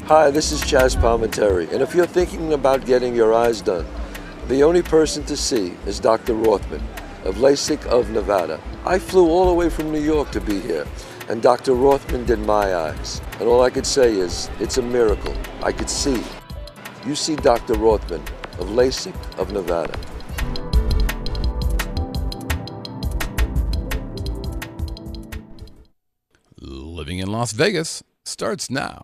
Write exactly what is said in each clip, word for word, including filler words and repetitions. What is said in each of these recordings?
Hi, this is Chaz Palminteri, and if you're thinking about getting your eyes done, the only person to see is Doctor Rothman of LASIK of Nevada. I flew all the way from New York to be here, and Doctor Rothman did my eyes. And all I could say is, it's a miracle. I could see. You see Doctor Rothman of LASIK of Nevada. Living in Las Vegas starts now.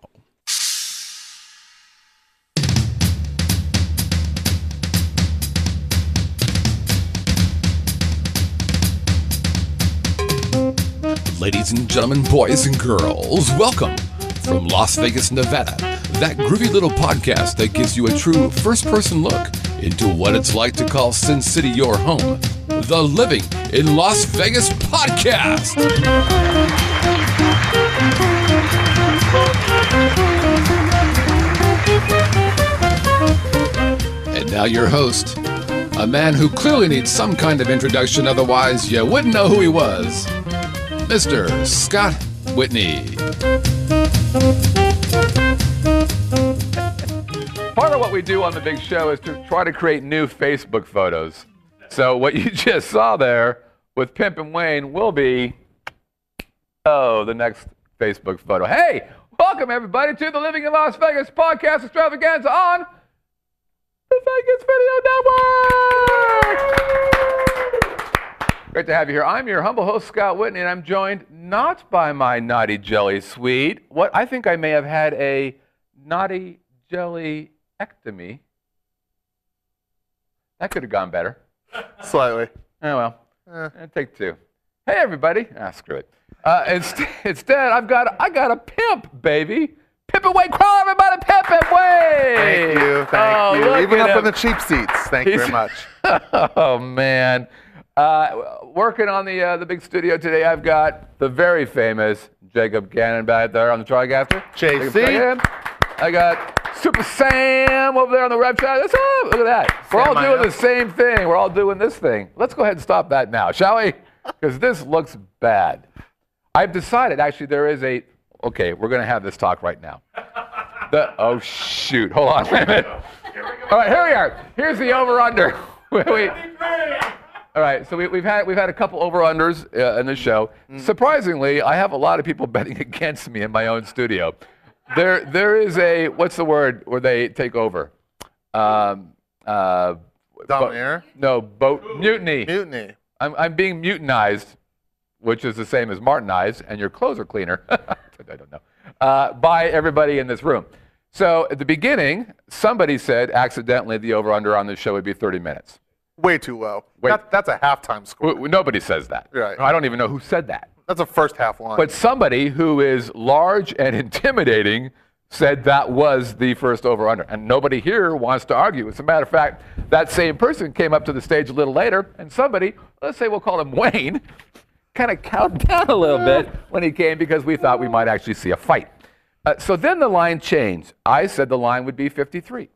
Ladies and gentlemen, boys and girls, welcome from Las Vegas, Nevada, that groovy little podcast that gives you a true first-person look into what it's like to call Sin City your home, the Living in Las Vegas podcast. And now your host, a man who clearly needs some kind of introduction, otherwise you wouldn't know who he was, Mister Scott Whitney. Part of what we do on the big show is to try to create new Facebook photos. So what you just saw there with Pimp and Wayne will be, oh, the next Facebook photo. Hey, welcome everybody to the Living in Las Vegas podcast extravaganza on the Vegas Video Network. Great to have you here. I'm your humble host, Scott Whitney, and I'm joined not by my naughty jelly sweet. What I think I may have had a naughty jelly-ectomy. That could have gone better. Slightly. Oh, well. Eh. Eh, take two. Hey, everybody. Ah, screw it. Uh, instead, instead, I've got, I got a pimp, baby. Pimp and Wayne, crawl, everybody, Pimp and Wayne. Thank you, thank oh, you. Even up him. in the cheap seats. Thank you very much. Oh, man. Uh, working on the uh, the big studio today, I've got the very famous Jacob Gannon back there on the TriCaster. J C. I got Super Sam over there on the right side. What's up? Look at that. We're all doing the same thing. We're all doing this thing. Let's go ahead and stop that now, shall we? Because this looks bad. I've decided, actually, there is a, okay, we're going to have this talk right now. The, oh, shoot. Hold on. Wait a minute. All right, here we are. Here's the over-under. we, All right, so we, we've had we've had a couple over-unders uh, in the show. Mm. Surprisingly, I have a lot of people betting against me in my own studio. There there is a, what's the word where they take over? Um, uh, Domineer? Bo- no, boat mutiny. Mutiny. I'm I'm being mutinized, which is the same as Martinized, and your clothes are cleaner. I don't know. Uh, by everybody in this room. So at the beginning, somebody said accidentally the over-under on this show would be thirty minutes. Way too low. Wait. That, that's a halftime score. W- nobody says that. Right. I don't even know who said that. That's a first half line. But somebody who is large and intimidating said that was the first over-under. And nobody here wants to argue. As a matter of fact, that same person came up to the stage a little later, and somebody, let's say we'll call him Wayne, kind of counted down a little bit when he came because we thought we might actually see a fight. Uh, so then the line changed. I said the line would be fifty-three.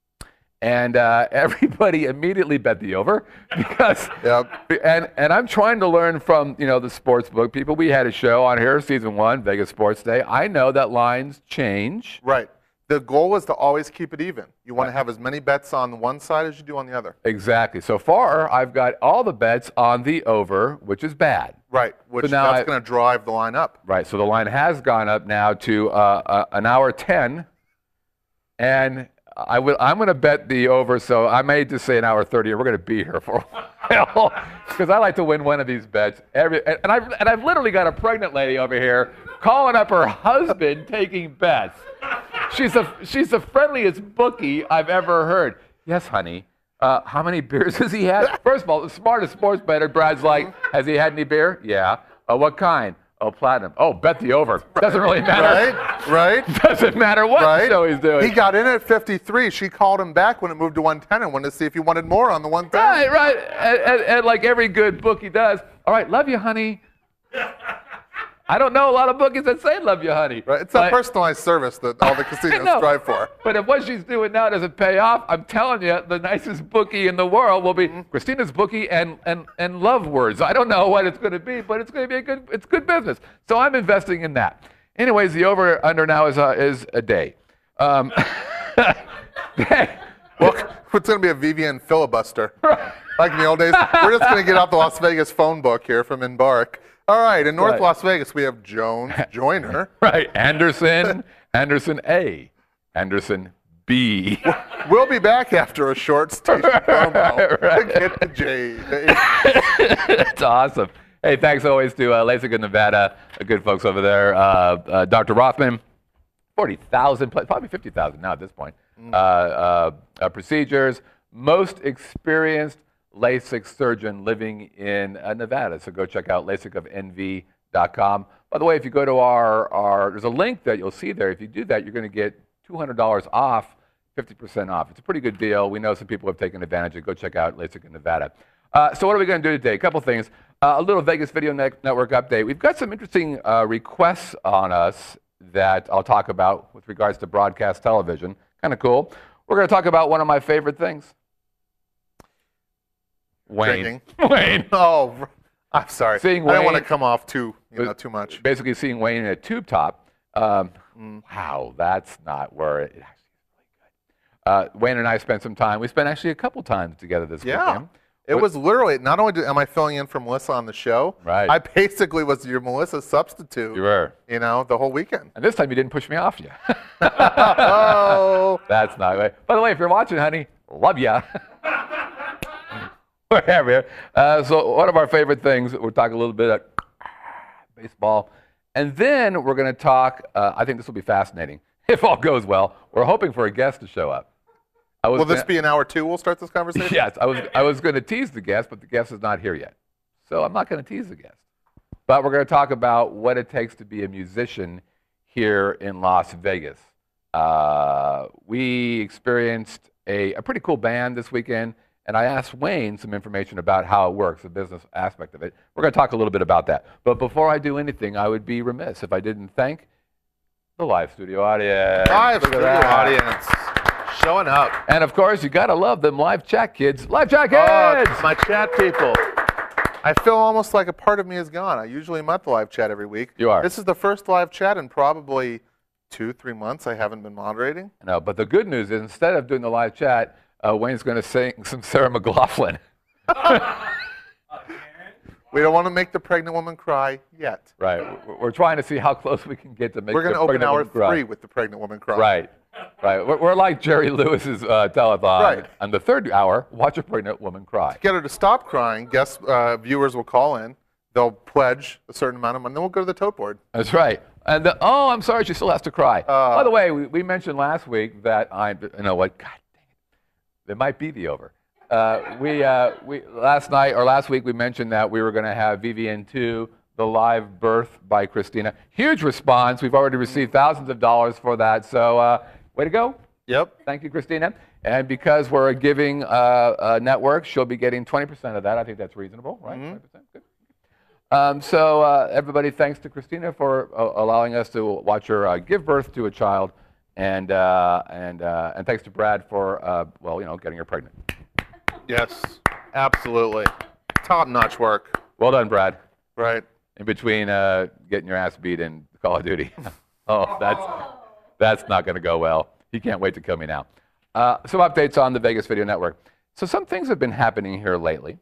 And uh, everybody immediately bet the over because, yep. and and I'm trying to learn from, you know, the sports book people. We had a show on here, season one, Vegas Sports Day. I know that lines change. Right. The goal is to always keep it even. You want to have as many bets on one side as you do on the other. Exactly. So far, I've got all the bets on the over, which is bad. Right. Which so now that's going to drive the line up. Right. So the line has gone up now to uh, uh, an hour ten, and I will, I'm going to bet the over, so I may just say an hour thirty, and we're going to be here for a while, because I like to win one of these bets. Every, and, and, I've, and I've literally got a pregnant lady over here calling up her husband taking bets. She's, a, she's the friendliest bookie I've ever heard. Yes, honey. Uh, how many beers has he had? First of all, the smartest sports bettor, Brad's like, has he had any beer? Yeah. Uh, what kind? Oh, platinum. Oh, bet the over. Right. Doesn't really matter. Right, right. Doesn't matter what right. show he's doing. He got in at fifty-three. She called him back when it moved to one ten and wanted to see if he wanted more on the one ten. Right, right. And, and, and like every good bookie does, all right, love you, honey. I don't know a lot of bookies that say love you, honey. Right. It's that personalized service that all the casinos strive for. But if what she's doing now doesn't pay off, I'm telling you, the nicest bookie in the world will be mm-hmm. Christina's Bookie and, and, and Love Words. I don't know what it's going to be, but it's going to be a good, it's good business. So I'm investing in that. Anyways, the over-under now is, uh, is a day. Um, Well, it's going to be a Vivian filibuster. Like in the old days. We're just going to get out the Las Vegas phone book here from Embark. All right, in North Right. Las Vegas, we have Jones, Joyner. right, Anderson, Anderson A, Anderson B. We'll be back after a short station promo right. to get the J. That's awesome. Hey, thanks always to uh, LASIK in Nevada, uh, good folks over there. Uh, uh, Doctor Rothman, forty thousand, probably fifty thousand now at this point. Uh, uh, uh, procedures, most experienced LASIK surgeon living in uh, Nevada. So go check out LASIK of N V dot com. By the way, if you go to our, our, there's a link that you'll see there. If you do that, you're going to get two hundred dollars off, fifty percent off. It's a pretty good deal. We know some people have taken advantage of it. Go check out LASIK in Nevada. Uh, so what are we going to do today? A couple things. Uh, a little Vegas Video Net- Network update. We've got some interesting uh, requests on us that I'll talk about with regards to broadcast television. Kind of cool. We're going to talk about one of my favorite things. Wayne. Drinking. Wayne. Oh, I'm sorry. Seeing I don't want to Wayne- come off too, you know, too much. Basically seeing Wayne in a tube top. Um, Wow, that's not where it, it actually is really good. Uh, Wayne and I spent some time. We spent actually a couple times together this Yeah. weekend. It was literally, not only did, am I filling in for Melissa on the show, Right. I basically was your Melissa substitute, You were. you know, the whole weekend. And this time you didn't push me off you. Oh, That's not right. By the way, if you're watching, honey, love ya. We're here. Uh, so one of our favorite things, we'll talk a little bit of baseball. And then we're going to talk, uh, I think this will be fascinating. If all goes well, we're hoping for a guest to show up. I was will this gonna- be an hour two? We'll start this conversation? Yes, I was, I was going to tease the guest, but the guest is not here yet. So I'm not going to tease the guest. But we're going to talk about what it takes to be a musician here in Las Vegas. Uh, we experienced a, a pretty cool band this weekend, and I asked Wayne some information about how it works, the business aspect of it. We're going to talk a little bit about that. But before I do anything, I would be remiss if I didn't thank the live studio audience. Live Look at studio that. audience showing up. And of course, you got to love them live chat kids. Live chat Oh, kids! my chat people. I feel almost like a part of me is gone. I usually am at the live chat every week. You are. This is the first live chat in probably two, three months I haven't been moderating. No, but the good news is instead of doing the live chat, uh, Wayne's going to sing some Sarah McLaughlin. We don't want to make the pregnant woman cry yet. Right. We're- We're trying to see how close we can get to make We're going the to open pregnant hour woman cry. three with the pregnant woman cry. Right. Right. We're, we're like Jerry Lewis's uh, telethon. Right. On the third hour, watch a pregnant woman cry. Get her to stop crying. Guest uh, viewers will call in. They'll pledge a certain amount of money. Then we'll go to the tote board. That's right. And the, oh, I'm sorry, she still has to cry. Uh, By the way, we, we mentioned last week that I, you know what? God dang it, it might be the over. Uh, we uh, we last night or last week we mentioned that we were going to have V V N two, the live birth by Christina. Huge response. We've already received thousands of dollars for that. So uh, way to go. Yep. Thank you, Christina. And because we're a giving uh, uh, network, she'll be getting twenty percent of that. I think that's reasonable, right? twenty percent, good. Um, so uh, everybody, thanks to Christina for uh, allowing us to watch her uh, give birth to a child, and uh, and uh, and thanks to Brad for uh, well, you know, getting her pregnant. Yes. Absolutely. Top-notch work. Well done, Brad. Right. In between uh, getting your ass beat in Call of Duty. Oh, that's that's not going to go well. He can't wait to kill me now. Uh, some updates on the Vegas Video Network. So some things have been happening here lately.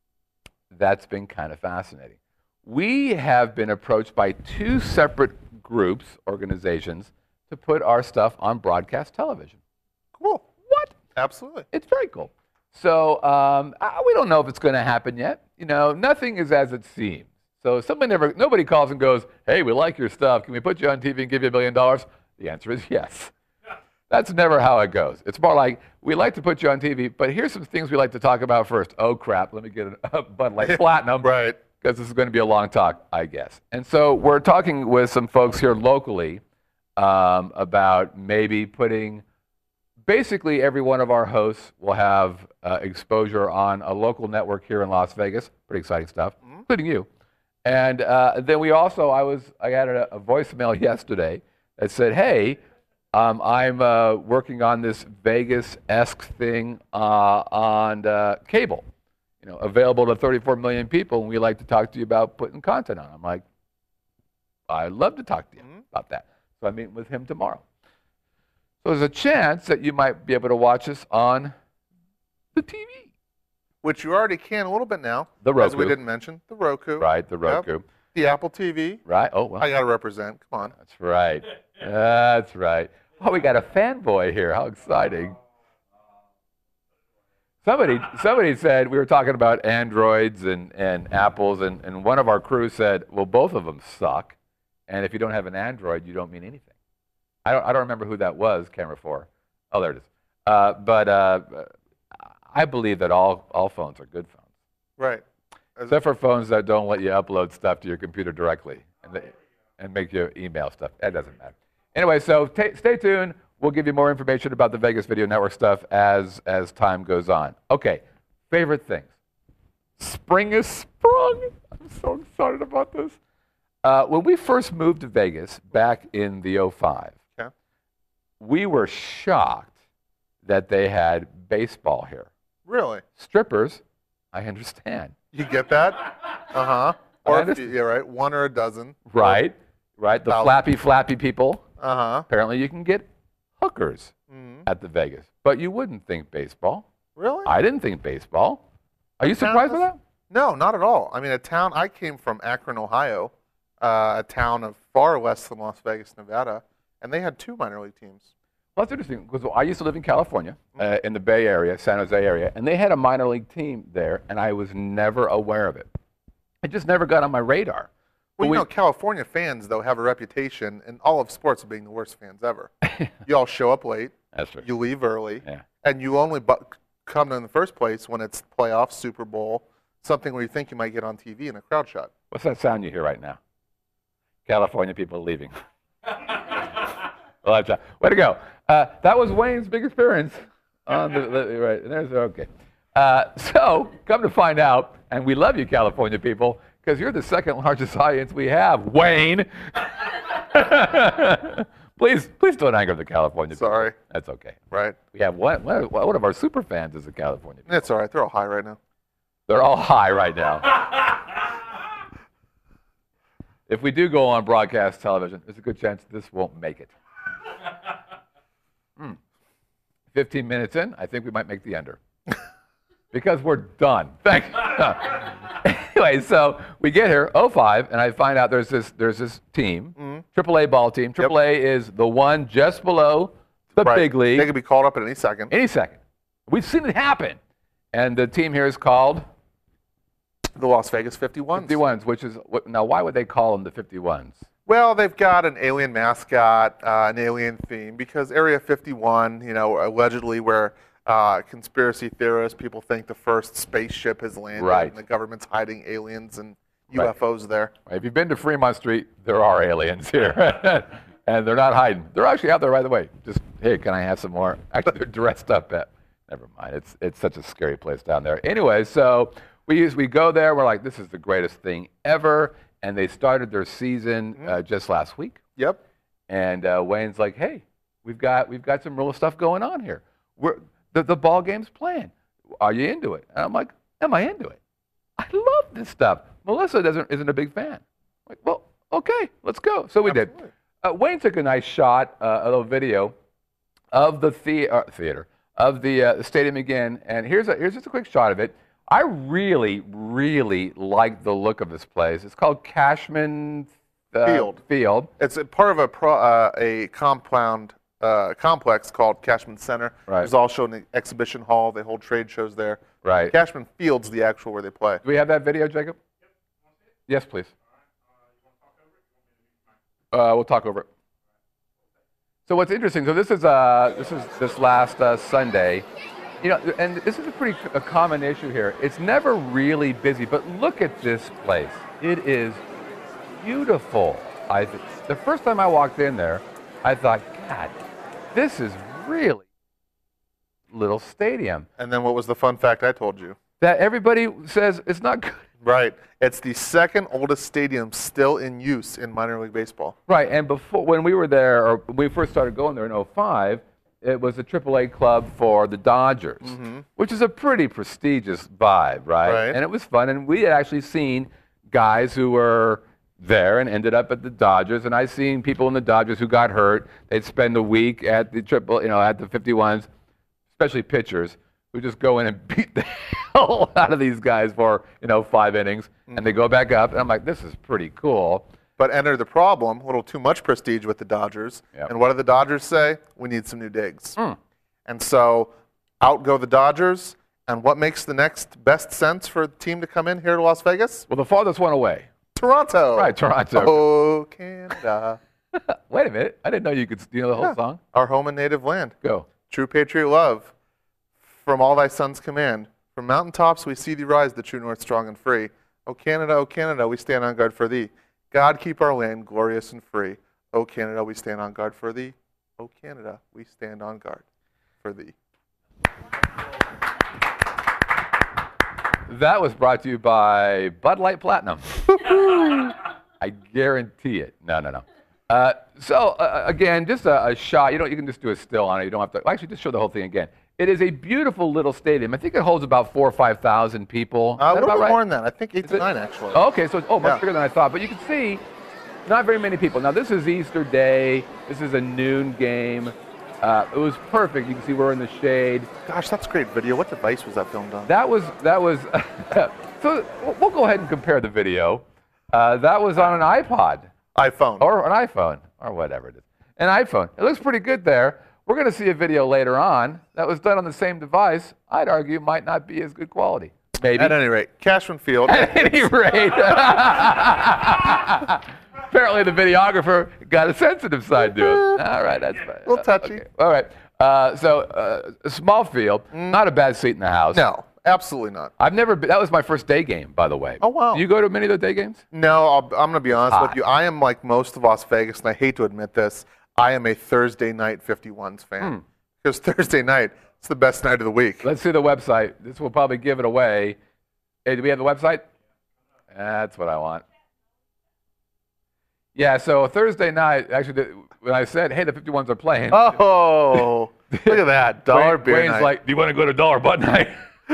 That's been kind of fascinating. We have been approached by two separate groups, organizations, to put our stuff on broadcast television. Cool. What? Absolutely. It's very cool. So um, uh, we don't know if it's going to happen yet. You know, nothing is as it seems. So somebody never, nobody calls and goes, "Hey, we like your stuff. Can we put you on T V and give you a million dollars?" The answer is yes. That's never how it goes. It's more like, we like to put you on T V, but here's some things we like to talk about first. Oh, crap, let me get a Bud Light Platinum. Right. Because this is going to be a long talk, I guess. And so we're talking with some folks here locally um, about maybe putting, basically every one of our hosts will have uh, exposure on a local network here in Las Vegas. Pretty exciting stuff, mm-hmm. including you. And uh, then we also, I was, I got a, a voicemail yesterday that said, "Hey, um, I'm uh, working on this Vegas-esque thing uh, on uh, cable. You know, available to thirty-four million people, and we like to talk to you about putting content on." I'm like, I'd love to talk to you mm-hmm. about that. So I'm meeting with him tomorrow. So there's a chance that you might be able to watch us on the T V. Which you already can a little bit now. The Roku. As we didn't mention, the Roku. Right, the Roku. Yep. The Apple T V. Right. Oh, well. I got to represent. Come on. That's right. That's right. Oh, we got a fanboy here. How exciting. Somebody somebody said, we were talking about Androids and, and Apples, and, and one of our crew said, well, both of them suck. And if you don't have an Android, you don't mean anything. I don't, I don't remember who that was, camera four. Oh, there it is. Uh, but uh, I believe that all, all phones are good phones. Right. As Except for phones that don't let you upload stuff to your computer directly and, they, and make you email stuff. That doesn't matter. Anyway, so t- stay tuned. We'll give you more information about the Vegas Video Network stuff as, as time goes on. Okay, favorite things. Spring is sprung. I'm so excited about this. Uh, when we first moved to Vegas back in the oh five, Okay. we were shocked that they had baseball here. Really? Strippers, I understand. You get that? Uh-huh. I Or, if understand. you, yeah, right. One or a dozen. Right, right. The Thousand. flappy, flappy people. Uh-huh. Apparently you can get hookers Mhm. at the Vegas. But you wouldn't think baseball. Really? I didn't think baseball. Are you town surprised by has- that? No, not at all. I mean, a town, I came from Akron, Ohio, uh, a town of far less than Las Vegas, Nevada, and they had two minor league teams. Well, that's interesting because I used to live in California, uh, in the Bay Area, San Jose area, and they had a minor league team there, and I was never aware of it. It just never got on my radar. Well, But you we- know, California fans, though, have a reputation in all of sports of being the worst fans ever. You all show up late, That's true. you leave early, Yeah. and you only bu- come in the first place when it's playoffs, Super Bowl, something where you think you might get on T V in a crowd shot. What's that sound you hear right now? California people leaving. Well, that's right. Way to go. Uh, that was Wayne's big experience. On the, the, right, and there's, okay. Uh, so, come to find out, and we love you, California people, because you're the second largest audience we have, Wayne. please, please don't anger the California people. Sorry. That's okay. Right? We have one, one one of our super fans is a California people. It's all right. They're all high right now. They're all high right now. If we do go on broadcast television, there's a good chance this won't make it. Hmm. fifteen minutes in, I think we might make the under. Because we're done. Thanks. Anyway, so we get here, oh five, and I find out there's this there's this team, Mm-hmm. triple A ball team. triple A is the one just below the Right. big league. They could be called up at any second. Any second. We've seen it happen. And the team here is called The Las Vegas fifty-ones. fifty-ones, which is, what- now why would they call them the fifty-ones? Well, they've got an alien mascot, uh, an alien theme, because Area fifty-one, you know, allegedly where uh, conspiracy theorists, people think the first spaceship has landed Right. and the government's hiding aliens and Right. U F Os there. Right, if you've been to Fremont Street, there are aliens here. And they're not hiding. They're actually out there right away. Just, hey, can I have some more? Actually, they're dressed up at, never mind. It's, it's such a scary place down there. Anyway, so we, use, we go there. We're like, this is the greatest thing ever. And they started their season uh, just last week. Yep. And uh, Wayne's like, hey, we've got we've got some real stuff going on here. We're, the, the ball game's playing. Are you into it? And I'm like, am I into it? I love this stuff. Melissa doesn't isn't a big fan. I'm like, well, okay, let's go. So we Absolutely. did. Uh, Wayne took a nice shot, uh, a little video of the, the uh, theater, of the uh, stadium again. And here's a, here's just a quick shot of it. I really, really like the look of this place. It's called Cashman uh, Field. Field. It's a part of a pro, uh, a compound uh, complex called Cashman Center. Right. There's also an exhibition hall. They hold trade shows there. Right. Cashman Field's the actual where they play. Do we have that video, Jacob? Yes, please. Uh, we'll talk over it. So what's interesting? So this is uh, this is this last uh, Sunday, you know, and this is a pretty a common issue here. It's never really busy, but look at this place. It is beautiful. I th- the first time I walked in there, I thought, God, this is really little stadium And then what was the fun fact I told you? that everybody says it's not good. Right. It's the second oldest stadium still in use in minor league baseball. Right, and before when we were there, or when we first started going there in oh five, it was a triple A club for the Dodgers, which is a pretty prestigious vibe, right? Right. And it was fun, and we had actually seen guys who were there and ended up at the Dodgers. And I've seen people in the Dodgers who got hurt. They'd spend a week at the triple, you know, at the fifty-ones, especially pitchers who just go in and beat the hell out of these guys for, you know, five innings, mm-hmm. and they go back up. And I'm like, this is pretty cool. But enter the problem, a little too much prestige with the Dodgers. Yep. And what do the Dodgers say? We need some new digs. Mm. And so out go the Dodgers. And what makes the next best sense for a team to come in here to Las Vegas? Well, the farthest one away. Toronto. Right, Toronto. Oh, Canada. Wait a minute. I didn't know you could, you know the whole yeah. song? Our home and native land. Go. True patriot love. From all thy sons command. From mountaintops we see thee rise, the true north strong and free. O Canada, O Canada, we stand on guard for thee. God keep our land glorious and free. O Canada, we stand on guard for thee. O Canada, we stand on guard for thee. That was brought to you by Bud Light Platinum. I guarantee it. No, no, no. Uh, so uh, again, just a, a shot. You don't. You can just do a still on it. You don't have to. Actually, just show the whole thing again. It is a beautiful little stadium. I think it holds about four or five thousand people. Uh, a little bit right? more than that. I think eight is to it? nine actually. Oh, okay, so it's oh, much yeah. bigger than I thought. But you can see, not very many people. Now this is Easter Day. This is a noon game. Uh, it was perfect. You can see we're in the shade. Gosh, that's great video. What device was that filmed on? That was that was. So we'll go ahead and compare the video. Uh, that was on an iPod. iPhone. Or an iPhone, or whatever it is. An iPhone. It looks pretty good there. We're going to see a video later on that was done on the same device. I'd argue might not be as good quality. Maybe. At any rate, Cashman Field. At any rate. Apparently the videographer got a sensitive side to it. All right, that's fine. A little touchy. Okay. All right. Uh, so uh, a small field, mm. not a bad seat in the house. No, absolutely not. I've never been, that was my first day game, by the way. Oh, wow. Do you go to many of the day games? No, I'll, I'm going to be honest Hot. with you. I am like most of Las Vegas, and I hate to admit this, I am a Thursday night fifty-ones fan. Hmm. Because Thursday night, it's the best night of the week. Let's see the website. This will probably give it away. Hey, do we have the website? That's what I want. Yeah, so Thursday night, actually, when I said, hey, the fifty-ones are playing. Oh, look at that. Dollar Wayne, beer Wayne's night. like, do you want to go to Dollar Bud Night?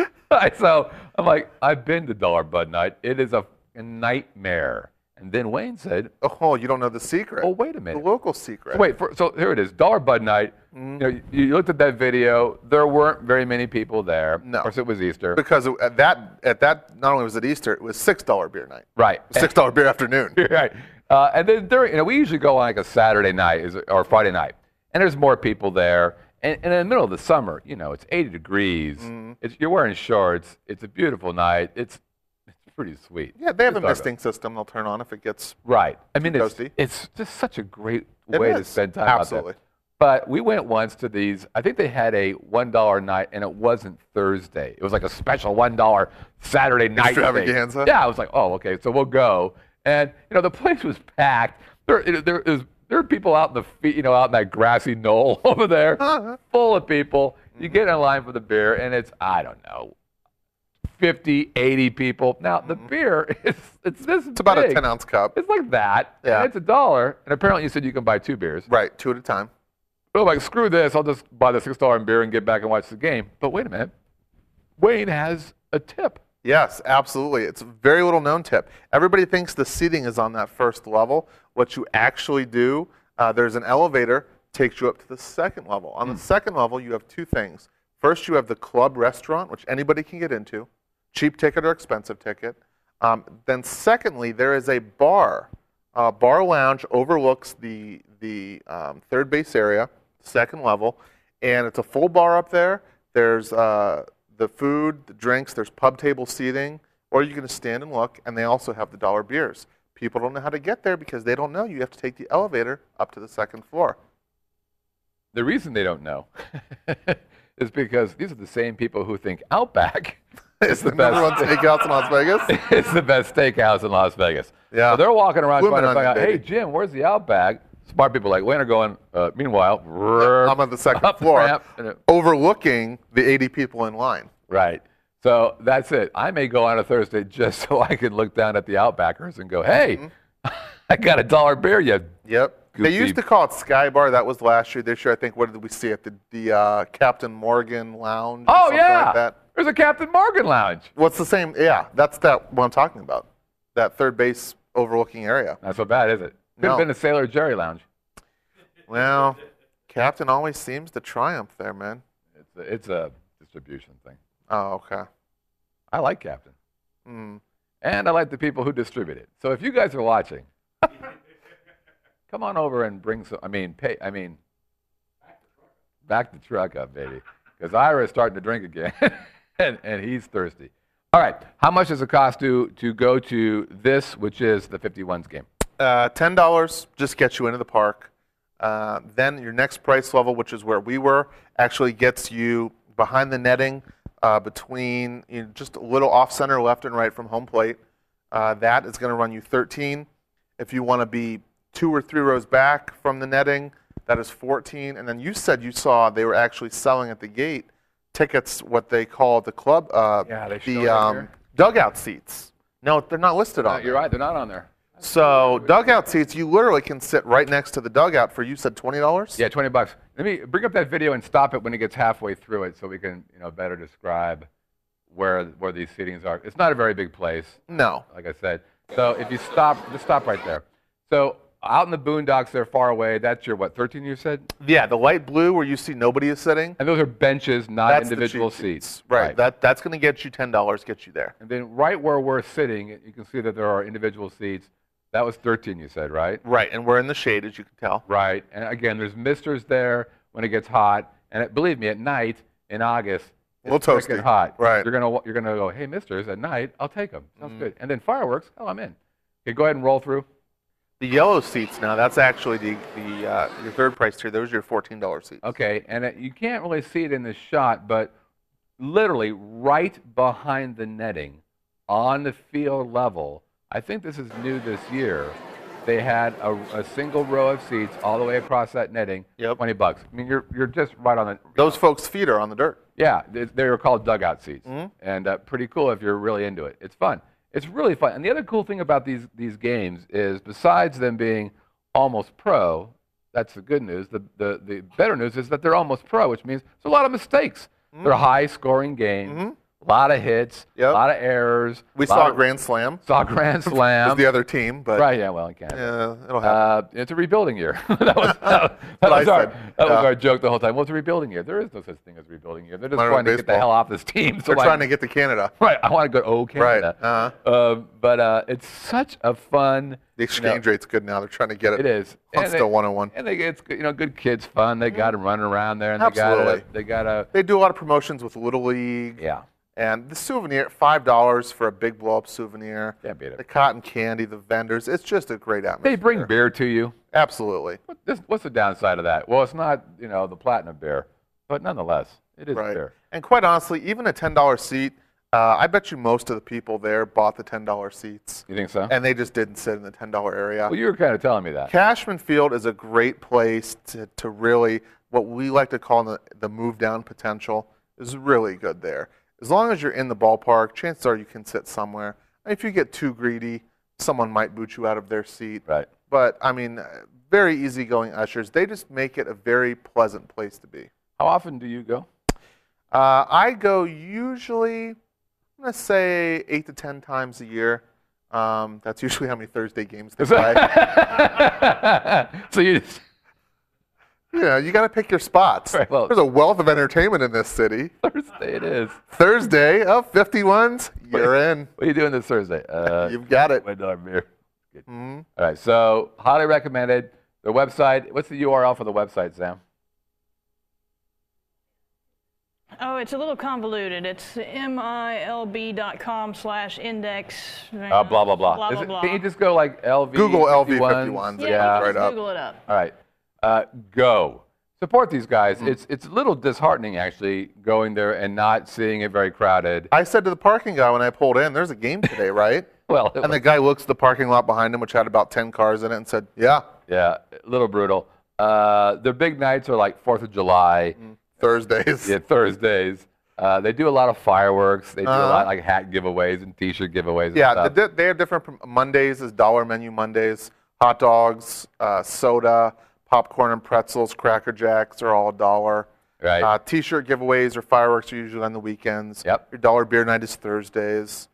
So I'm like, I've been to Dollar Bud Night. It is a, a nightmare. And then Wayne said, oh, you don't know the secret. Oh, wait a minute. The local secret. So wait, for, so here it is, Dollar Bud Night. Mm. You know, you, you looked at that video. There weren't very many people there. No. Of course, it was Easter. Because at that, at that, not only was it Easter, it was six dollar beer night. Right. six dollar beer afternoon. Right. Uh, and then during, you know, we usually go on like a Saturday night is, or Friday night, and there's more people there. And, and in the middle of the summer, you know, it's eighty degrees. Mm. It's, you're wearing shorts. It's a beautiful night. It's it's pretty sweet. Yeah, they have a misting system they'll turn on if it gets right. I mean, it's, toasty. It's just such a great it way is. to spend time Absolutely. out there. But we went once to these. I think they had a one dollar night, and it wasn't Thursday. It was like a special one dollar Saturday night extravaganza. Thing. Yeah, I was like, oh, okay, so we'll go. And you know, the place was packed. There, you know, there is there are people out in the feet, you know, out in that grassy knoll over there, uh-huh. full of people. You get in line for the beer, and it's I don't know, fifty, eighty people. Now the beer is it's this. It's about a ten ounce cup. It's like that. Yeah. And it's a dollar. And apparently, you said you can buy two beers. Right, two at a time. Oh, like screw this! I'll just buy the six dollar beer and get back and watch the game. But wait a minute, Wayne has a tip. Yes, absolutely. It's a very little known tip. Everybody thinks the seating is on that first level. What you actually do, uh, there's an elevator takes you up to the second level. On mm. the second level, you have two things. First, you have the club restaurant, which anybody can get into, cheap ticket or expensive ticket. Um, then secondly, there is a bar. Uh, bar lounge overlooks the, the um, third base area, second level, and it's a full bar up there. There's uh, the food, the drinks, there's pub table seating, or you can just stand and look, and they also have the dollar beers. People don't know how to get there because they don't know you have to take the elevator up to the second floor. The reason they don't know is because these are the same people who think Outback is the, the best number one steakhouse in Las Vegas. It's the best steakhouse in Las Vegas. Yeah, so they're walking around Women trying to find out, baby. hey, Jim, where's the Outback? Smart people like Wayne are going, uh, meanwhile, I'm on the second up floor, the ramp, and it, overlooking the eighty people in line. Right. So that's it. I may go on a Thursday just so I can look down at the Outbackers and go, hey, mm-hmm. I got a dollar beer, you Yep. goofy. They used to call it Sky Bar. That was last year. This year, I think, what did we see at the, the uh, Captain Morgan Lounge? Or Oh, something yeah. Like that. There's a Captain Morgan Lounge. What's the same? Yeah, that's that what I'm talking about. That third base overlooking area. Not so bad, is it? Could have No. been a Sailor Jerry Lounge. Well, Captain always seems to triumph there, man. It's a, it's a distribution thing. Oh, okay. I like Captain. Mm. And I like the people who distribute it. So if you guys are watching, come on over and bring some, I mean, pay, I mean, back the truck up, baby. Because Ira is starting to drink again, and, and he's thirsty. All right, how much does it cost to, to go to this, which is the fifty-ones game? Uh, ten dollars just gets you into the park. Uh, then your next price level, which is where we were, actually gets you behind the netting, uh, between you know, just a little off center, left and right from home plate. Uh, that is going to run you thirteen. If you want to be two or three rows back from the netting, that is fourteen. And then you said you saw they were actually selling at the gate tickets, what they call the club, uh, Yeah, they show the right um, here. dugout seats. No, they're not listed No, on. you're there. right, they're not on there. So dugout seats, you literally can sit right next to the dugout for, you said twenty dollars? Yeah, twenty bucks. Let me bring up that video and stop it when it gets halfway through it so we can, you know, better describe where where these seatings are. It's not a very big place, No. like I said. So if you stop, just stop right there. So out in the boondocks, they're far away. That's your, what, thirteen you said? Yeah, the light blue where you see nobody is sitting, And those are benches, not that's the individual cheap seats. Right. That, that's going to get you ten dollars, get you there. And then right where we're sitting, you can see that there are individual seats. That was thirteen you said, right? Right, and we're in the shade, as you can tell. Right. And again, there's misters there when it gets hot. And it, believe me, at night in August, A little it's toasty. freaking hot. Right. You're gonna you're gonna go, hey, misters, at night, I'll take them. Sounds Mm. good. And then fireworks, oh, I'm in. Okay, go ahead and roll through. The yellow seats now, that's actually the, the uh, your third price tier. Those are your fourteen dollar seats. Okay, and it, you can't really see it in this shot, but literally right behind the netting, on the field level, I think this is new this year. They had a, a single row of seats all the way across that netting. Yep. Twenty bucks. I mean, you're you're just right on the. Those folks' feet are on the dirt. Yeah, they, they were called dugout seats, Mm-hmm. and uh, pretty cool if you're really into it. It's fun. It's really fun. And the other cool thing about these these games is, besides them being almost pro, that's the good news. The the, the better news is that they're almost pro, which means there's a lot of mistakes. They're high-scoring games, Mm-hmm. a lot of hits, Yep. a lot of errors. We lot saw a of- Grand Slam. Saw Grand It Slam. was the other team, but Right, yeah, well, in Canada. yeah, it'll happen. Uh, it's a rebuilding year. that was, that, what was, I our, said. that was Yeah. our joke the whole time. Well, it's a rebuilding year. There is no such thing as a rebuilding year. They're just Minor trying to league get the baseball. hell off this team. So They're like, trying to get to Canada. right, I want to go, oh, Canada. Right, uh-huh. Um, but uh, it's such a fun. The exchange you know, rate's good now. They're trying to get it. It is. Huntsville one oh one. And they, it's you know good kids fun. They got them running around there, and Absolutely. they got a, they got a They do a lot of promotions with Little League. yeah. And the souvenir, five dollars for a big blow-up souvenir. Can't beat it. The cotton candy, the vendors. It's just a great atmosphere. They bring beer to you. Absolutely. What, this, what's the downside of that? Well, it's not you know the platinum beer, but nonetheless, it is Right. beer. And quite honestly, even a ten dollar seat, uh, I bet you most of the people there bought the ten dollar seats. You think so? And they just didn't sit in the ten dollar area. well, you were kind of telling me that. Cashman Field is a great place to, to really, what we like to call the, the move down potential is really good there. As long as you're in the ballpark, chances are you can sit somewhere. If you get too greedy, someone might boot you out of their seat. Right. But, I mean, uh, very easygoing ushers. They just make it a very pleasant place to be. How often do you go? Uh, I go usually, I'm going to say eight to ten times a year. Um, that's usually how many Thursday games they play. so you just, You know, you got to pick your spots. Right, well- There's a wealth of entertainment in this city. Thursday it is. Thursday, oh, fifty-ones, you're in. What are you doing this Thursday? Uh, You've got it. my dog beer. Good. Mhm. All right, so highly recommended. The website. What's the U R L for the website, Sam? Oh, it's a little convoluted. It's milb.com slash index. Uh, blah blah blah. Blah, Is blah, it- blah. Can you just go like L V? Google L V fifty-ones? fifty-ones. Yeah, Yeah. you Right can up. Google it up. All right. Uh, go. Support these guys. Mm-hmm. It's it's a little disheartening actually going there and not seeing it very crowded. I said to the parking guy when I pulled in, there's a game today, right? Well, it And the was- guy looks at the parking lot behind him, which had about ten cars in it, and said, yeah, yeah, a little brutal. Uh, their big nights are like Fourth of July, Thursdays. yeah, Thursdays. Uh, they do a lot of fireworks. They do a Uh-huh. lot like hat giveaways and T-shirt giveaways. And Yeah, stuff. the, they have different prom- Mondays is dollar menu Mondays. Hot dogs, uh, soda, popcorn and pretzels, Cracker Jacks are all a dollar. Right. Uh, T-shirt giveaways or fireworks are usually on the weekends. Yep. Your dollar beer night is Thursdays.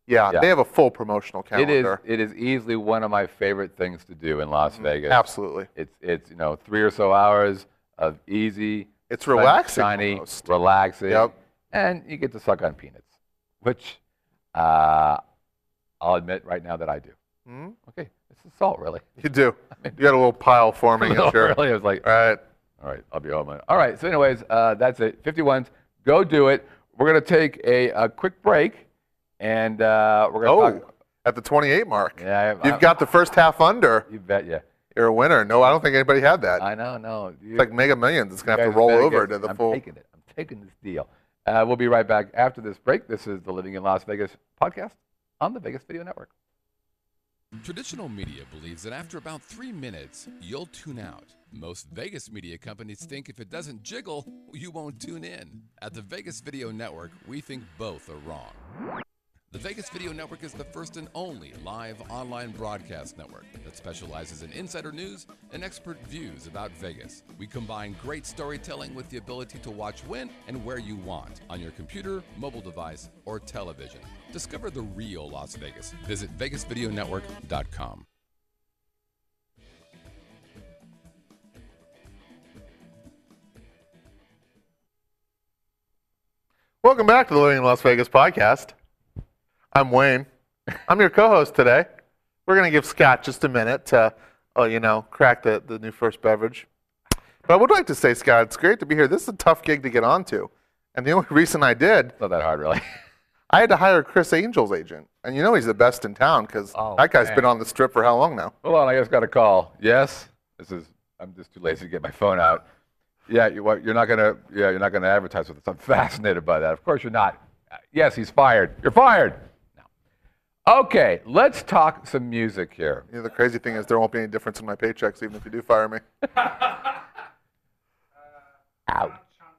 Yeah, Yeah. they have a full promotional It is. calendar. It is easily one of my favorite things to do in Las Vegas. Absolutely. It's it's you know three or so hours of easy. It's relaxing sunshiny, almost. relaxing. Yep. And you get to suck on peanuts, which uh, I'll admit right now that I do. Mhm. Okay, it's the salt, really. You do. You got a little pile forming No, at your. really, I was like, All right. all right, I'll be home. All right, so anyways, uh, that's it. fifty-ones, go do it. We're gonna take a, a quick break, and uh, we're gonna Oh, talk. at the twenty-eight mark. Yeah, I- You've I- got the first half under. You bet, yeah. You're a winner. No, I don't think anybody had that. I know, no. You, It's like Mega Millions. It's going to you have to guys roll better over get- to the I'm full. taking it. I'm taking this deal. Uh, we'll be right back after this break. This is the Living in Las Vegas podcast on the Vegas Video Network. Traditional media believes that after about three minutes, you'll tune out. Most Vegas media companies think if it doesn't jiggle, you won't tune in. At the Vegas Video Network, we think both are wrong. The Vegas Video Network is the first and only live online broadcast network that specializes in insider news and expert views about Vegas. We combine great storytelling with the ability to watch when and where you want on your computer, mobile device, or television. Discover the real Las Vegas. Visit vegas video network dot com. Welcome back to the Living in Las Vegas podcast. I'm Wayne. I'm your co-host today. We're going to give Scott just a minute to, uh, you know, crack the, the new first beverage. But I would like to say, Scott, it's great to be here. This is a tough gig to get onto. And the only reason I did, It's not that hard, really. I had to hire Chris Angel's agent. And you know he's the best in town because Oh, that guy's man. been on the strip for how long now? Hold on, I just got a call. Yes, this is. I'm just too lazy to get my phone out. Yeah, you, what, you're not gonna. Yeah, you're not gonna advertise with us. I'm fascinated by that. Of course you're not. Uh, Yes, he's fired. You're fired. No. Okay, let's talk some music here. You know, the crazy thing is there won't be any difference in my paychecks even if you do fire me. Ouch.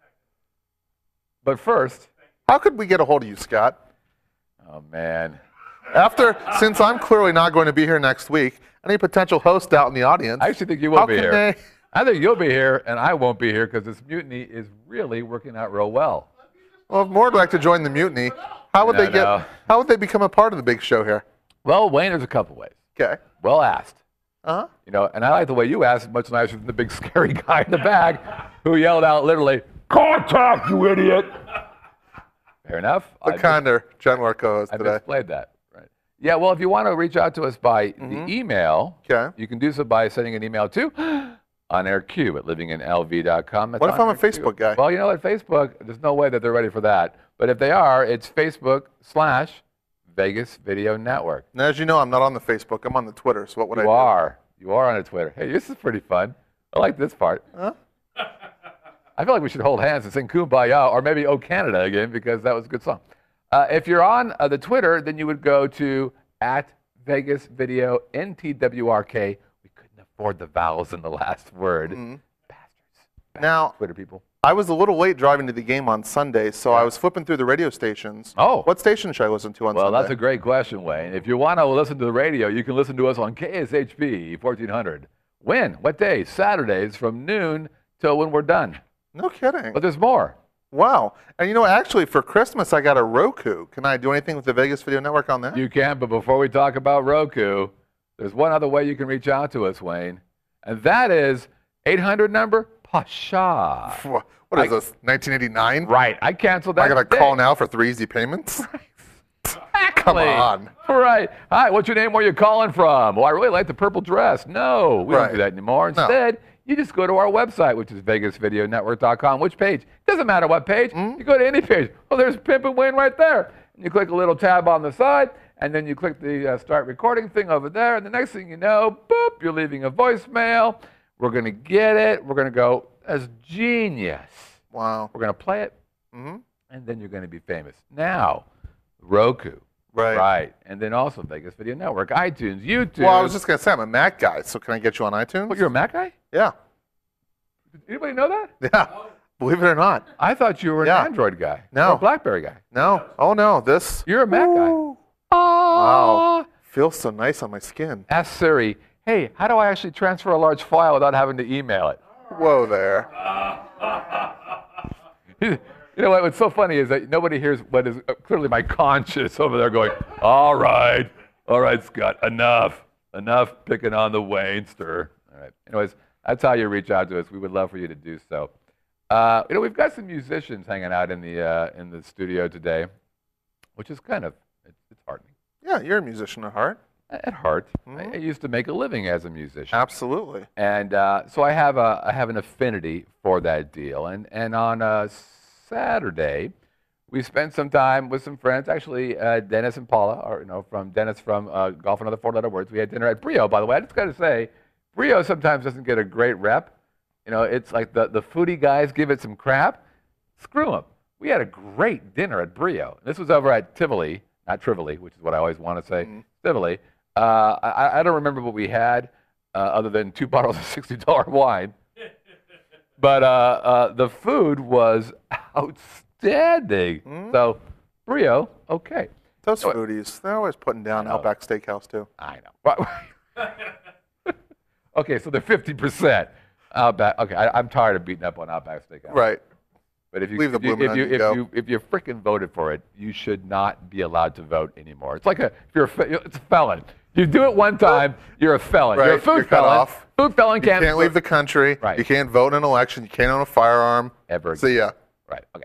But first, How could we get a hold of you, Scott? oh man, After, since I'm clearly not going to be here next week, any potential host out in the audience, I actually think you will how be can here. they? I think you'll be here, and I won't be here because this mutiny is really working out real well. Well, if more would like to join the mutiny, how would No, they get? no. How would they become a part of the big show here? Well, Wayne, there's a couple ways. Okay. Well asked. Uh huh. You know, and I like the way you asked, much nicer than the big scary guy in the back who yelled out literally, "Contact, you idiot!" Fair enough. The I kinder, gentler co-host I today. displayed that. Right. Yeah, well, if you want to reach out to us by the email, Okay. you can do so by sending an email to onairq at living in L V dot com. That's What if I'm a On Air Q. Facebook guy? Well, you know what, Facebook, there's no way that they're ready for that. But if they are, it's Facebook slash Vegas Video Network. And as you know, I'm not on the Facebook. I'm on the Twitter. So what would I You do? are. You are on a Twitter. Hey, this is pretty fun. I like this part. Huh? I feel like we should hold hands and sing Kumbaya, or maybe Oh Canada again, because that was a good song. Uh, if you're on uh, the Twitter, then you would go to at Vegas Video N T W R K. We couldn't afford the vowels in the last word. Mm-hmm. Bastards. Now, Twitter people. I was a little late driving to the game on Sunday, so I was flipping through the radio stations. Oh. What station should I listen to on Well, Sunday? that's a great question, Wayne. If you want to listen to the radio, you can listen to us on K S H B fourteen hundred. When? What day? Saturdays from noon till when we're done. No kidding. But there's more. Wow. And you know, actually, for Christmas, I got a Roku. Can I do anything with the Vegas Video Network on that? You can, but before we talk about Roku, there's one other way you can reach out to us, Wayne, and that is eight hundred number Pasha. Wha- What is I- this, nineteen eighty-nine? Right, I canceled that. I got to today. call now for three easy payments? Come Exactly. on. Right. Hi, what's your name? Where you calling from? Well, I really like the purple dress. No, we Right. don't do that anymore. No. Instead, you just go to our website, which is vegas video network dot com. Which page? Doesn't matter what page. Hmm? You go to any page. Well, there's Pimp and Wayne right there. And you click a little tab on the side, and then you click the uh, start recording thing over there. And the next thing you know, boop, you're leaving a voicemail. We're going to get it. We're going to go, that's genius. Wow. We're going to play it, hmm and then you're going to be famous. Now, Roku. Right. Right. And then also Vegas Video Network, iTunes, YouTube. Well, I was just going to say, I'm a Mac guy, so can I get you on iTunes? What, you're a Mac guy? Yeah. Did anybody know that? Yeah. Believe it or not. I thought you were an Yeah. Android guy. No. Or a BlackBerry guy. No. Oh, no. This. You're a Mac Ooh. guy. Wow. Feels so nice on my skin. Ask Siri, hey, how do I actually transfer a large file without having to email it? Whoa there. You You know what? What's so funny is that nobody hears what is clearly my conscience over there going, all right, all right, Scott, enough, enough picking on the Wainster. All right. Anyways, that's how you reach out to us. We would love for you to do so. Uh, you know, we've got some musicians hanging out in the uh, in the studio today, which is kind of it's, it's heartening. Yeah, you're a musician at heart. At heart, Mhm. I, I used to make a living as a musician. Absolutely. And uh, so I have a I have an affinity for that deal. And and on a Saturday, we spent some time with some friends. Actually, uh, Dennis and Paula, or you know, from Dennis from uh, Golf and Other Four-Letter Words. We had dinner at Brio. By the way, I just got to say, Brio sometimes doesn't get a great rep. You know, it's like the the foodie guys give it some crap. Screw them. We had a great dinner at Brio. This was over at Tivoli, not Trivoli, which is what I always want to say. Mhm. Tivoli. Uh, I, I don't remember what we had, uh, other than two bottles of sixty dollar wine. But uh, uh, the food was outstanding. Mm. So, Brio, okay. Those Oh, foodies, they're always putting down I know. Outback Steakhouse, too. I know. Okay, so they're fifty percent. Outback. Okay, I, I'm tired of beating up on Outback Steakhouse. Right. But if you Leave the if you, bloomin' if you, onion if go. you if you frickin' voted for it, you should not be allowed to vote anymore. It's like a if you're a fe- it's a felon. You do it one time, you're a felon. You're a Right, food you're cut felon. off. Food felon You can't can't leave the country. Right. You can't vote in an election. You can't own a firearm. ever. See ya. Right. Okay.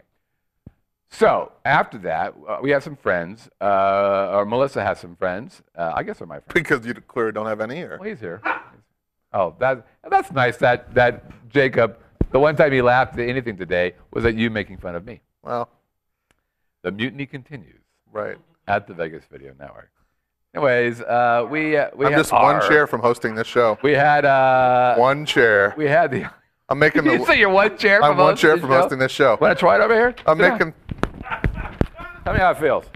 So after that, uh, we have some friends. Uh, or Melissa has some friends. Uh, I guess they're my friends. Because you clearly don't have any here. Well, he's here. Oh, that that's nice. That that Jacob. The one time he laughed at anything today was at you making fun of me. Well, The mutiny continues right. at the Vegas Video Network. Anyways, uh, we uh, we I'm had just one our- chair from hosting this show. We had uh, One chair. we had the. I'm making Did you the. say you're one chair from I'm one hosting chair this from show? hosting this show. Want to try it over here? I'm Sit down. making. Tell me how it feels.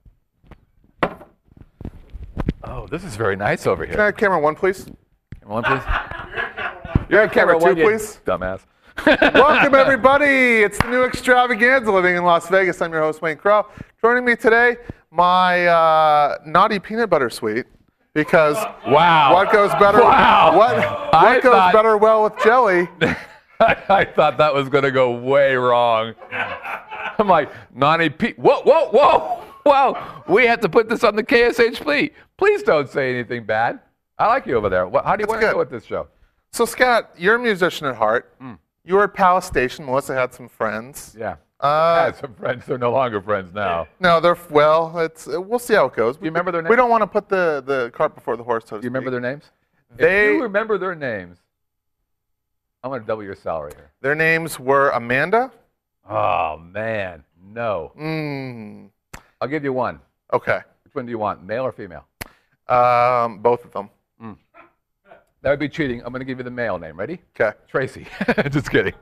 Oh, this is very nice over Can I here. have camera one, please? Camera one, please. You're at Camera camera one, two, you please. dumbass. Welcome, everybody. It's the new extravaganza living in Las Vegas. I'm your host, Wayne Crow. Joining me today, my uh, naughty peanut butter sweet. Because Wow. what goes better? Wow. What, I what goes thought- better well with jelly? I thought that was going to go way wrong. I'm like, Nani P. Whoa, whoa, whoa, whoa. We have to put this on the K S H P. Please don't say anything bad. I like you over there. What, how do you That's want to good. go with this show? So, Scott, you're a musician at heart. You were at Palace Station. Melissa had some friends. Yeah. I Uh, had some friends. They're no longer friends now. no, they're well. It's uh, we'll see how it goes. Do you remember their We names? don't want to put the, the cart before the horse. So to Do you remember speak. their names? They- If you remember their names, I'm going to double your salary here. Their names were Amanda. Oh, man. No. Mm, I'll give you one. okay. Which one do you want, male or female? Um, both of them. That would be cheating. I'm going to give you the male name. Ready? Okay. Tracy. Just kidding.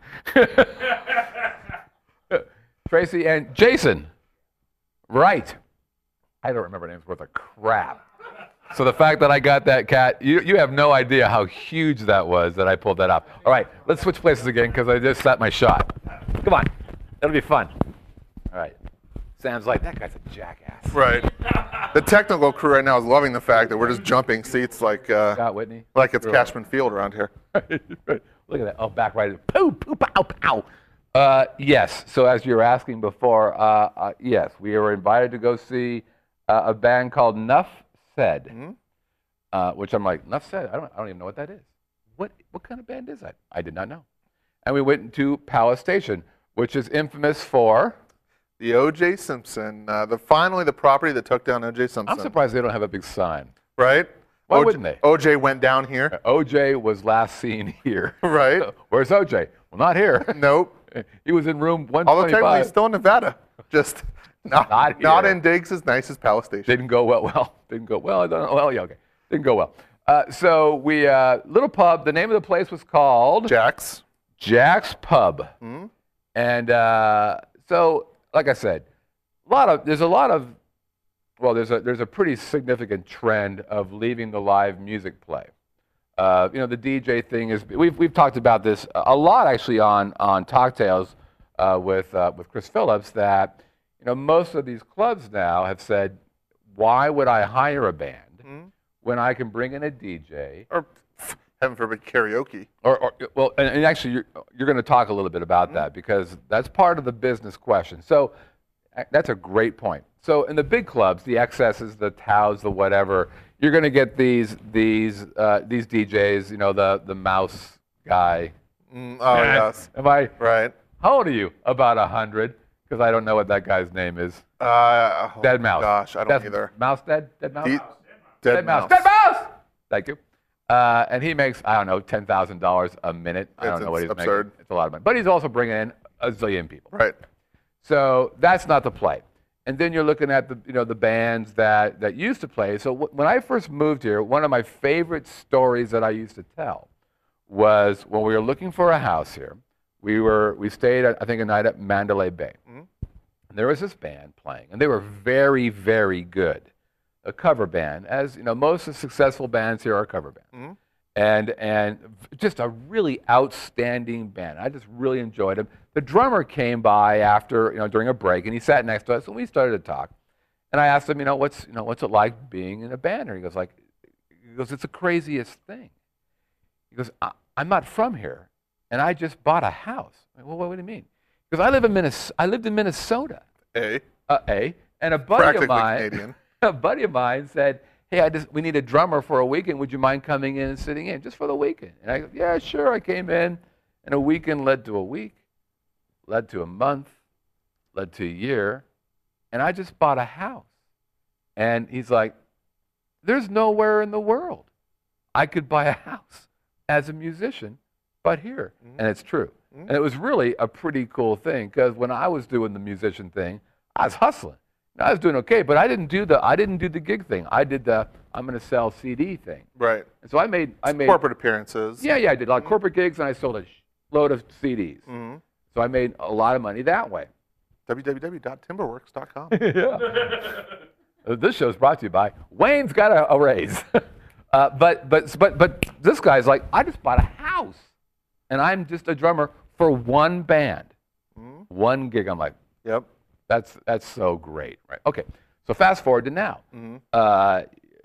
Tracy and Jason. Right. I don't remember names worth a crap. So the fact that I got that cat, you, you have no idea how huge that was that I pulled that off. All right, let's switch places again because I just set my shot. Come on. It'll be fun. All right. Sam's like, that guy's a jackass. Right. The technical crew right now is loving the fact that we're just jumping seats like uh, Scott Whitney. like it's Sure. Cashman Field around here. Look at that. Oh, back right. Poo, poo, pow, pow. Uh, yes. So as you were asking before, uh, uh, yes, we were invited to go see uh, a band called Nuff Said, Mhm. uh, which I'm like, Nuff Said? I don't, I don't even know what that is. What, what kind of band is that? I did not know. And we went to Palace Station, which is infamous for, The O J Simpson, uh, the finally the property that took down O J Simpson. I'm surprised they don't have a big sign. Right? Why O J wouldn't they? O J went down here. O J was last seen here. Right? Where's O J? Well, not here. Nope. He was in room Although technically one twenty-five. he's still in Nevada. Just not, Not not here. in digs as nice as Palace Station. Didn't go well. Well, didn't go well. I don't know. Well, yeah, okay. Didn't go well. Uh, so we, uh, little pub. The name of the place was called Jack's. Jack's Pub. Hmm? And uh, so, like I said, a lot of there's a lot of well, there's a there's a pretty significant trend of leaving the live music play. Uh, you know, the D J thing is we've we've talked about this a lot actually on on Talk Tales uh, with uh, with Chris Phillips that you know most of these clubs now have said, why would I hire a band Hmm? when I can bring in a D J? Or f- Heaven forbid karaoke. Or, or well, and, and actually, you're, you're going to talk a little bit about mm-hmm. that because that's part of the business question. So that's a great point. So in the big clubs, the X S's, the Taos, the whatever, you're going to get these these uh, these D Js. You know, the the mouse guy. Mm, oh and, yes. Am I right? How old are you? About a hundred. Because I don't know what that guy's name is. Uh, oh Dead Mouse. Gosh, I don't Death, either. Mouse dead? Dead Mouse? De- Dead, dead Mouse. Mouse. Dead Mouse! Thank you. Uh, and he makes, I don't know, ten thousand dollars a minute. I don't it's, know what he's absurd. making. It's a lot of money. But he's also bringing in a zillion people. Right. So that's not the play. And then you're looking at the, you know, the bands that, that used to play. So w- when I first moved here, one of my favorite stories that I used to tell was when we were looking for a house here. We were we stayed, at, I think, a night at Mandalay Bay. Mm-hmm. And there was this band playing, and they were very, very good. A cover band, as you know, most of the successful bands here are cover bands. Mm-hmm. And and just a really outstanding band. I just really enjoyed them. The drummer came by after, you know, during a break, and he sat next to us, and we started to talk. And I asked him, you know, what's you know what's it like being in a band? And he goes like, he goes, it's the craziest thing. He goes, I, I'm not from here. And I just bought a house. I went, well, what do you mean? Because I live in Minnesota. I lived in Minnesota. A. Uh, a. And a buddy of mine, Canadian. a buddy of mine said, "Hey, I just we need a drummer for a weekend. Would you mind coming in and sitting in just for the weekend?" And I go, "Yeah, sure." I came in, and a weekend led to a week, led to a month, led to a year, and I just bought a house. And he's like, "There's nowhere in the world I could buy a house as a musician." But here, mm-hmm. and it's true. Mm-hmm. And it was really a pretty cool thing because when I was doing the musician thing, I was hustling. I was doing okay, but I didn't do the I didn't do the gig thing. I did the I'm going to sell C D thing. Right. And so I made I made corporate appearances. Yeah, yeah, I did a lot of corporate gigs and I sold a load of C Ds. Mm-hmm. So I made a lot of money that way. w w w dot timberworks dot com. Yeah. This show's brought to you by Wayne's got a, a raise. uh, but but but but this guy's like, I just bought a house. And I'm just a drummer for one band, mm-hmm. one gig. I'm like, yep, that's that's so great, right? Okay, so fast forward to now. Mm-hmm. Uh,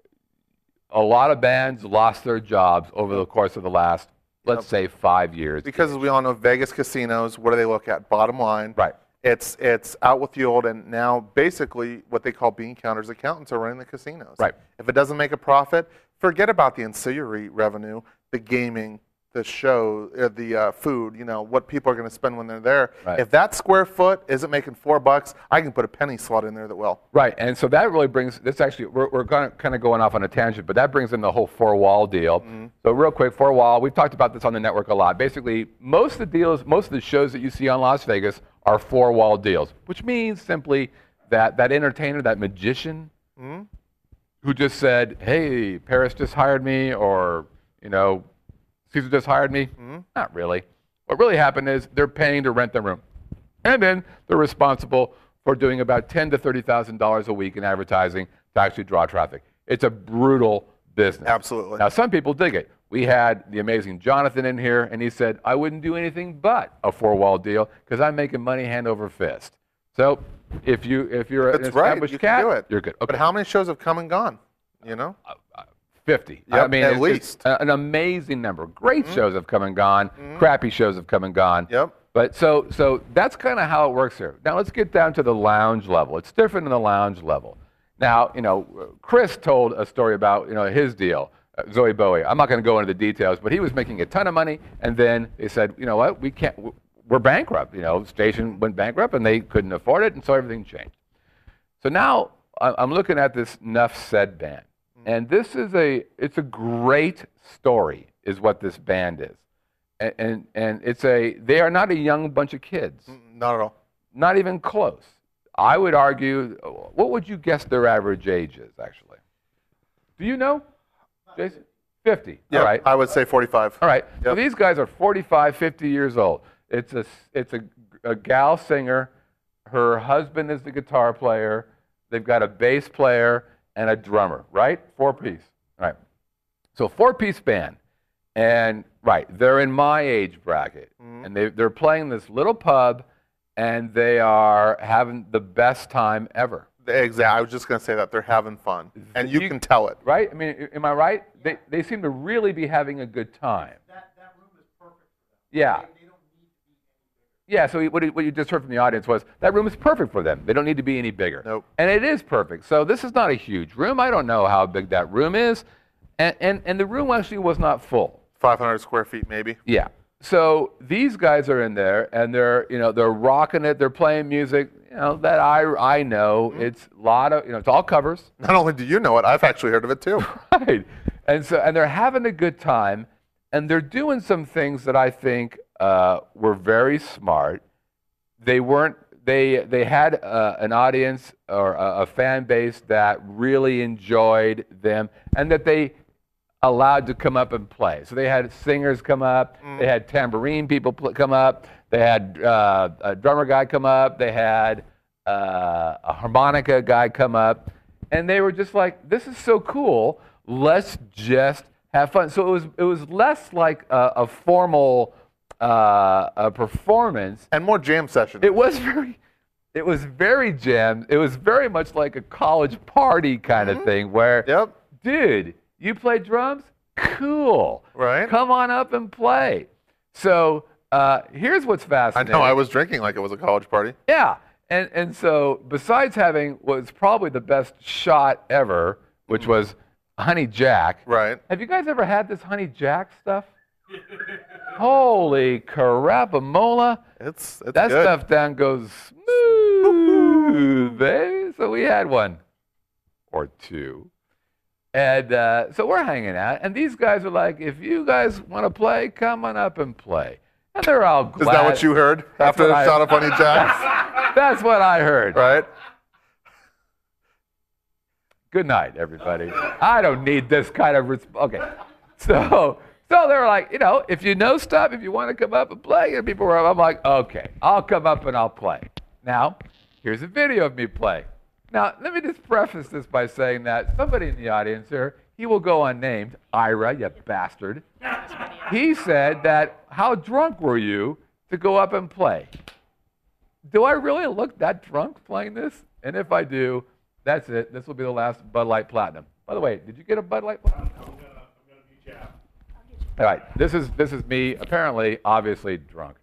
a lot of bands lost their jobs over the course of the last, let's yep. say, five years. Because as we all know, Vegas casinos, what do they look at? Bottom line. Right. It's it's out with the old, and now basically what they call bean counters, accountants are running the casinos. Right. If it doesn't make a profit, forget about the ancillary revenue, the gaming, the show, uh, the uh, food, you know, what people are going to spend when they're there. Right. If that square foot isn't making four bucks, I can put a penny slot in there that will. Right, and so that really brings, this actually, we're, we're kind of, kind of going off on a tangent, but that brings in the whole four-wall deal. Mm-hmm. So real quick, four-wall, we've talked about this on the network a lot. Basically, most of the deals, most of the shows that you see on Las Vegas are four-wall deals, which means simply that that entertainer, that magician, mm-hmm. who just said, hey, Paris just hired me, or, you know, Caesar just hired me? Mm-hmm. Not really. What really happened is they're paying to rent the room. And then they're responsible for doing about ten thousand to thirty thousand dollars a week in advertising to actually draw traffic. It's a brutal business. Absolutely. Now, some people dig it. We had the amazing Jonathan in here, and he said, I wouldn't do anything but a four-wall deal because I'm making money hand over fist. So if, you, if you're That's an established right. you cat, can do it. you're good. Okay. But how many shows have come and gone, you know? Uh, uh, fifty. Yep, I mean, at it's, least. It's an amazing number. Great mm-hmm. shows have come and gone. Mm-hmm. Crappy shows have come and gone. Yep. But so so that's kind of how it works here. Now let's get down to the lounge level. It's different in the lounge level. Now, you know, Chris told a story about, you know, his deal, uh, Zoe Bowie. I'm not going to go into the details, but he was making a ton of money, and then they said, you know what, we can't, we're bankrupt. You know, station went bankrupt, and they couldn't afford it, and so everything changed. So now I'm looking at this Nuff Said band. And this is a, it's a great story, is what this band is. And, and, and it's a, they are not a young bunch of kids. Not at all. Not even close. I would argue, what would you guess their average age is, actually? Do you know, Jason? fifty. Yeah, all right. I would say forty-five. All right. Yep. So these guys are forty-five, fifty years old. It's a, it's a, a gal singer. Her husband is the guitar player. They've got a bass player and a drummer, right? Four-piece. All right. So four-piece band. And, right, they're in my age bracket. Mm-hmm. And they, they're playing this little pub, and they are having the best time ever. Exactly. I was just going to say that. They're having fun. And you, You- can tell it. Right? I mean, am I right? They, they seem to really be having a good time. That, that room is perfect for them. Yeah. They, they don't need to be any bigger. Yeah, so what you, what you just heard from the audience was that room is perfect for them. They don't need to be any bigger. Nope. And it is perfect. So this is not a huge room. I don't know how big that room is. And, and, and the room actually was not full. five hundred square feet, maybe. Yeah. So these guys are in there and they're, you know, they're rocking it. They're playing music, you know, that I, I know. It's a lot of, you know, it's all covers. Not only do you know it, I've actually heard of it too. Right. And so, and they're having a good time, and they're doing some things that I think uh, were very smart. They weren't. They they had uh, an audience or a, a fan base that really enjoyed them, and that they allowed to come up and play. So they had singers come up. Mm. They had tambourine people pl- come up. They had uh, a drummer guy come up. They had uh, a harmonica guy come up, and they were just like, "This is so cool. Let's just have fun." So it was it was less like a, a formal uh, a performance. And more jam sessions. It was very, it was very jammed. It was very much like a college party kind of thing where, Yep. dude, you play drums? Cool. Right. Come on up and play. So uh, here's what's I fascinating. know. I was drinking like it was a college party. Yeah. And, and so besides having what was probably the best shot ever, which was Honey Jack. Right. Have you guys ever had this Honey Jack stuff? Holy carapamola. It's, it's That good. stuff down goes smooth, baby. So we had one or two. And uh, so we're hanging out, and these guys are like, if you guys want to play, come on up and play. And they're all glad. Is that what you heard after what the I- shot of Honey Jack? That's what I heard. Right? Good night, everybody. I don't need this kind of resp- okay. So, so they were like, you know, if you know stuff, if you want to come up and play, and people were, I'm like, okay, I'll come up and I'll play. Now, here's a video of me play. Now, let me just preface this by saying that somebody in the audience here, he will go unnamed, Ira, you bastard. He said that, how drunk were you to go up and play? Do I really look that drunk playing this? And if I do, that's it. This will be the last Bud Light Platinum. By the way, did you get a Bud Light Platinum? I'm gonna, I'm gonna beat you out. All right. This is this is me, apparently, obviously drunk.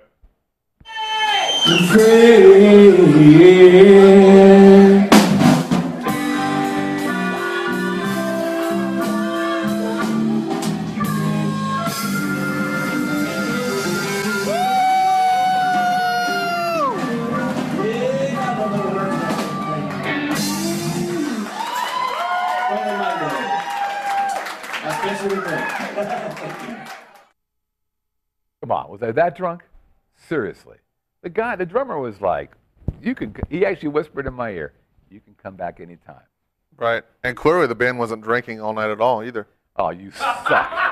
Come on, was I that drunk? Seriously. The guy, the drummer was like, you can, he actually whispered in my ear, you can come back anytime. Right. And clearly the band wasn't drinking all night at all either. Oh, you suck.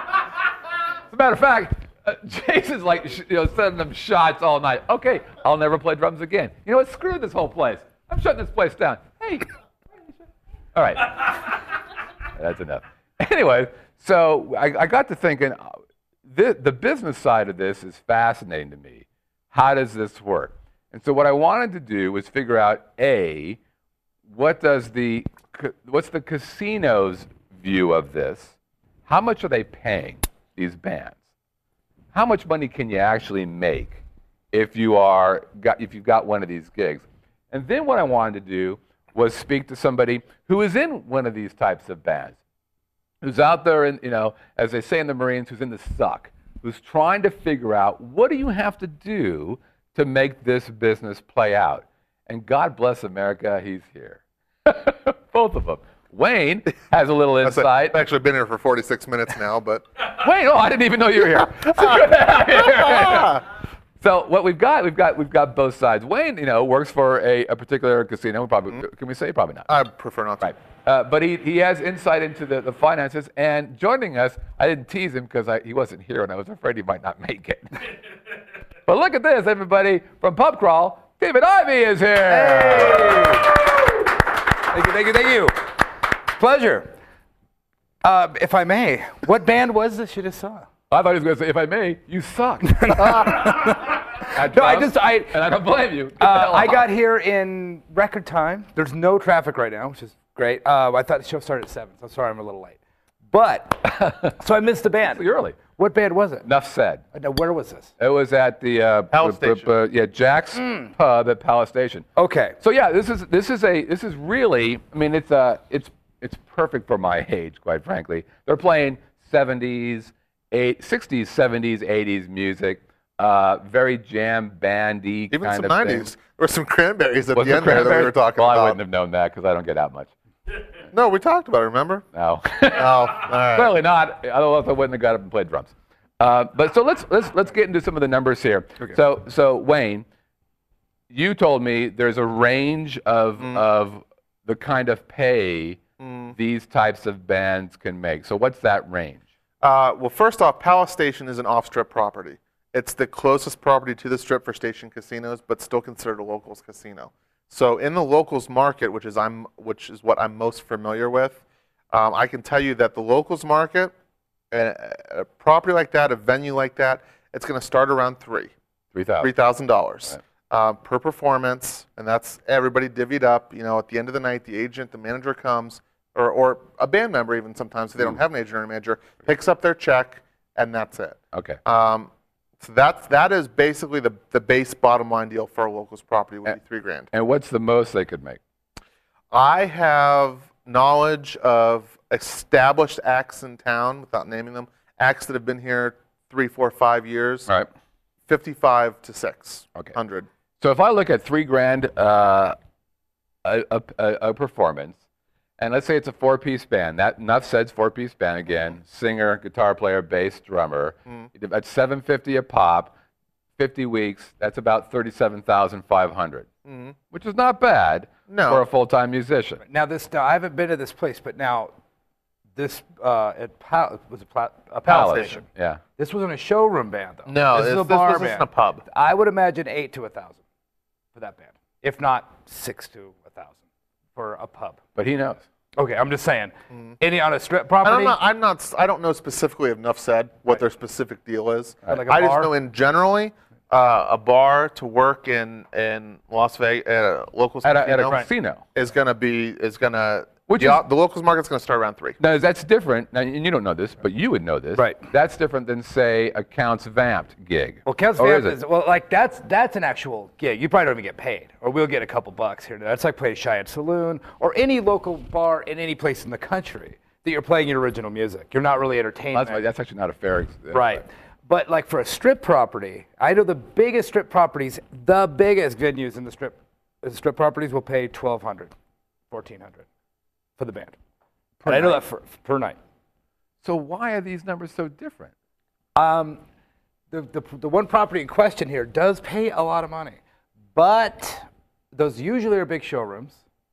As a matter of fact, uh, Jason's like, sh- you know, sending them shots all night. Okay, I'll never play drums again. You know what? Screw this whole place. I'm shutting this place down. Hey. All right. That's enough. Anyway, so I, I got to thinking, uh, the, the business side of this is fascinating to me. How does this work? And so what I wanted to do was figure out, A, what does the, ca- what's the casino's view of this? How much are they paying these bands? How much money can you actually make if you are got, if you've got one of these gigs? And then what I wanted to do was speak to somebody who is in one of these types of bands, who's out there, in, you know, as they say in the Marines, who's in the suck, who's trying to figure out what do you have to do to make this business play out. And God bless America, he's here. Both of them. Wayne has a little That's it. insight. I've actually been here for forty-six minutes now, but Wayne, oh, I didn't even know you were here. It's good to have you here. So what we've got, we've got, we've got both sides. Wayne, you know, works for a, a particular casino. Probably, can we say? Probably not. I prefer not to. Right. Uh, but he, he has insight into the, the finances. And joining us, I didn't tease him because he wasn't here and I was afraid he might not make it. But look at this, everybody. From Pub Crawl, David Ivey is here. Thank you, thank you, thank you. Pleasure. Uh, if I may, what band was this you just saw? I thought he was going to say, if I may, you suck. at No, I Trump's, just- I- and I don't blame you. Get the Uh, hell I off. got here in record time. There's no traffic right now, which is great. Uh, I thought the show started at seven, so I'm sorry I'm a little late. But, so I missed the band. You're early. What band was it? Enough said. Uh, Now, where was this? It was at the uh, Palace b- b- Station. b- yeah, Jack's Pub at Palace Station. Okay. So yeah, this is this is a this is really. I mean, it's uh it's it's perfect for my age, quite frankly. They're playing seventies, eight, sixties, seventies, eighties music. Uh, very jam bandy Even kind some of nineties. thing. There were some cranberries at Was the it end there that we Cranberries? were talking well, about. I wouldn't have known that because I don't get out much. No, we talked about it, remember? No. Oh, all right. Clearly not. Otherwise, I wouldn't have got up and played drums. Uh, but so let's let's let's get into some of the numbers here. So so Wayne, you told me there's a range of of the kind of pay these types of bands can make. So what's that range? Uh, well, first off, Palace Station is an off-strip property. It's the closest property to the strip for station casinos, but still considered a locals casino. So in the locals market, which is I'm, which is what I'm most familiar with, um, I can tell you that the locals market, a, a property like that, a venue like that, it's going to start around three, Three thousand. three thousand dollars uh, per performance, and that's everybody divvied up. You know, at the end of the night, the agent, the manager comes, or or a band member even sometimes if they don't have an agent or a manager, picks up their check, and that's it. Okay. Um, so that's that is basically the the base bottom line deal for a locals property would be three grand. And what's the most they could make? I have knowledge of established acts in town, without naming them, acts that have been here three, four, five years. All right. Fifty-five to six Okay. hundred. So if I look at three grand uh, a, a, a, a performance, and let's say it's a four-piece band. That enough said's four-piece band again. Singer, guitar player, bass, drummer. Mm. At seven fifty a pop, fifty weeks. That's about thirty-seven thousand five hundred, Mm. which is not bad No. for a full-time musician. Now this, now I haven't been to this place, but now this uh, at Pal- was it Pla- a Palace Palace. Station. Yeah. This wasn't a showroom band though. No, this is this- a this bar wasn't band. a pub. I would imagine eight to a thousand for that band, if not six to a thousand for a pub. But he knows. Okay, I'm just saying. Any on a strip I property? don't know. I'm not. s- I don't know specifically enough said what their specific deal is. Like a I bar? just know in generally, uh, a bar to work in in Las Vegas, at a locals At a, at casino, a casino. is gonna be is gonna. Which the, is- the locals market's gonna start around three. Now, that's different, now, and you don't know this, but you would know this. Right. That's different than, say, a Counts Vamped gig. Well, Counts Or Vamp is is, it? well, like that's that's an actual gig. You probably don't even get paid, or we'll get a couple bucks here. and there. That's like playing Cheyenne Saloon or any local bar in any place in the country that you're playing your original music. You're not really entertaining. That's, why- that's actually not a fair. ex- Right. But like for a strip property, I know the biggest strip properties, the biggest venues in the strip, the strip properties will pay twelve hundred, fourteen hundred for the band. And I know that for, per night. So why are these numbers so different? Um, the, the, the one property in question here does pay a lot of money, but those usually are big showrooms.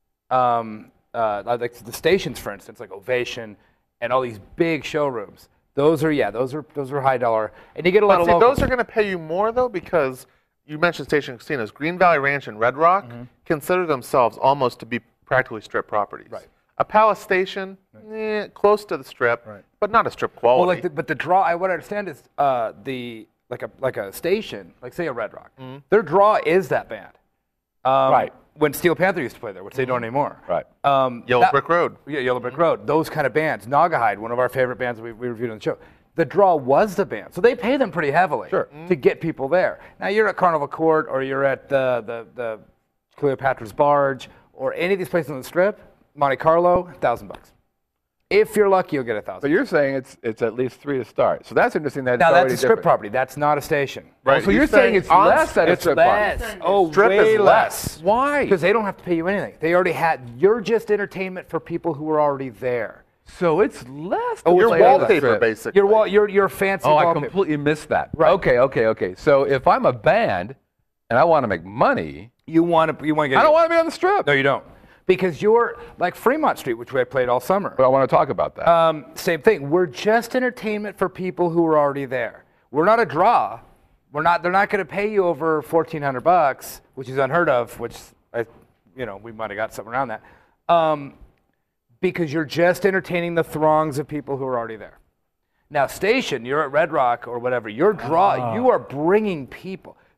Um, uh, like the stations, for instance, like Ovation and all these big showrooms. Those are, yeah, those are those are high dollar. And you get a lot But of see, locals. those are gonna pay you more though because you mentioned station casinos. Green Valley Ranch and Red Rock consider themselves almost to be practically strip properties. Right. A Palace Station, eh, close to the strip, but not a strip quality. Well, like, the, but the draw, I what I understand is uh, the like a like a station, like say a Red Rock, their draw is that band. Um, Right. When Steel Panther used to play there, which they don't anymore. Right. Um, Yellow that- Brick Road. Yeah, Yellow Brick Road. Those kind of bands. Naugahyde, one of our favorite bands we, we reviewed on the show. The draw was the band, so they pay them pretty heavily Sure. to get people there. Now you're at Carnival Court, or you're at the the, the Cleopatra's Barge, or any of these places on the Strip, Monte Carlo, thousand bucks. If you're lucky, you'll get a But thousand. you're saying it's it's at least three to start. So that's interesting. That it's Now that's already a strip different. property. That's not a station. Right. So you're He's saying it's on- less at a It's strip less. property. Oh, Strip way is less. Why? Because they don't have to pay you anything. They already had. You're just entertainment for people who are already there. So it's less. Oh, to it's play at a wallpaper, strip. basically. Your wall. Your your fancy Oh, I wallpaper. completely missed that. Right. Okay, okay, okay. So if I'm a band and I want to make money, You want to. You want to get. I don't want to be on the strip. No, you don't. Because you're like Fremont Street, which we played all summer. But I want to talk about that. Um, same thing. We're just entertainment for people who are already there. We're not a draw. We're not. They're not going to pay you over fourteen hundred bucks, which is unheard of. Which I, you know, we might have got something around that, um, because you're just entertaining the throngs of people who are already there. Now, station, you're at Red Rock or whatever. Your draw, you are bringing people.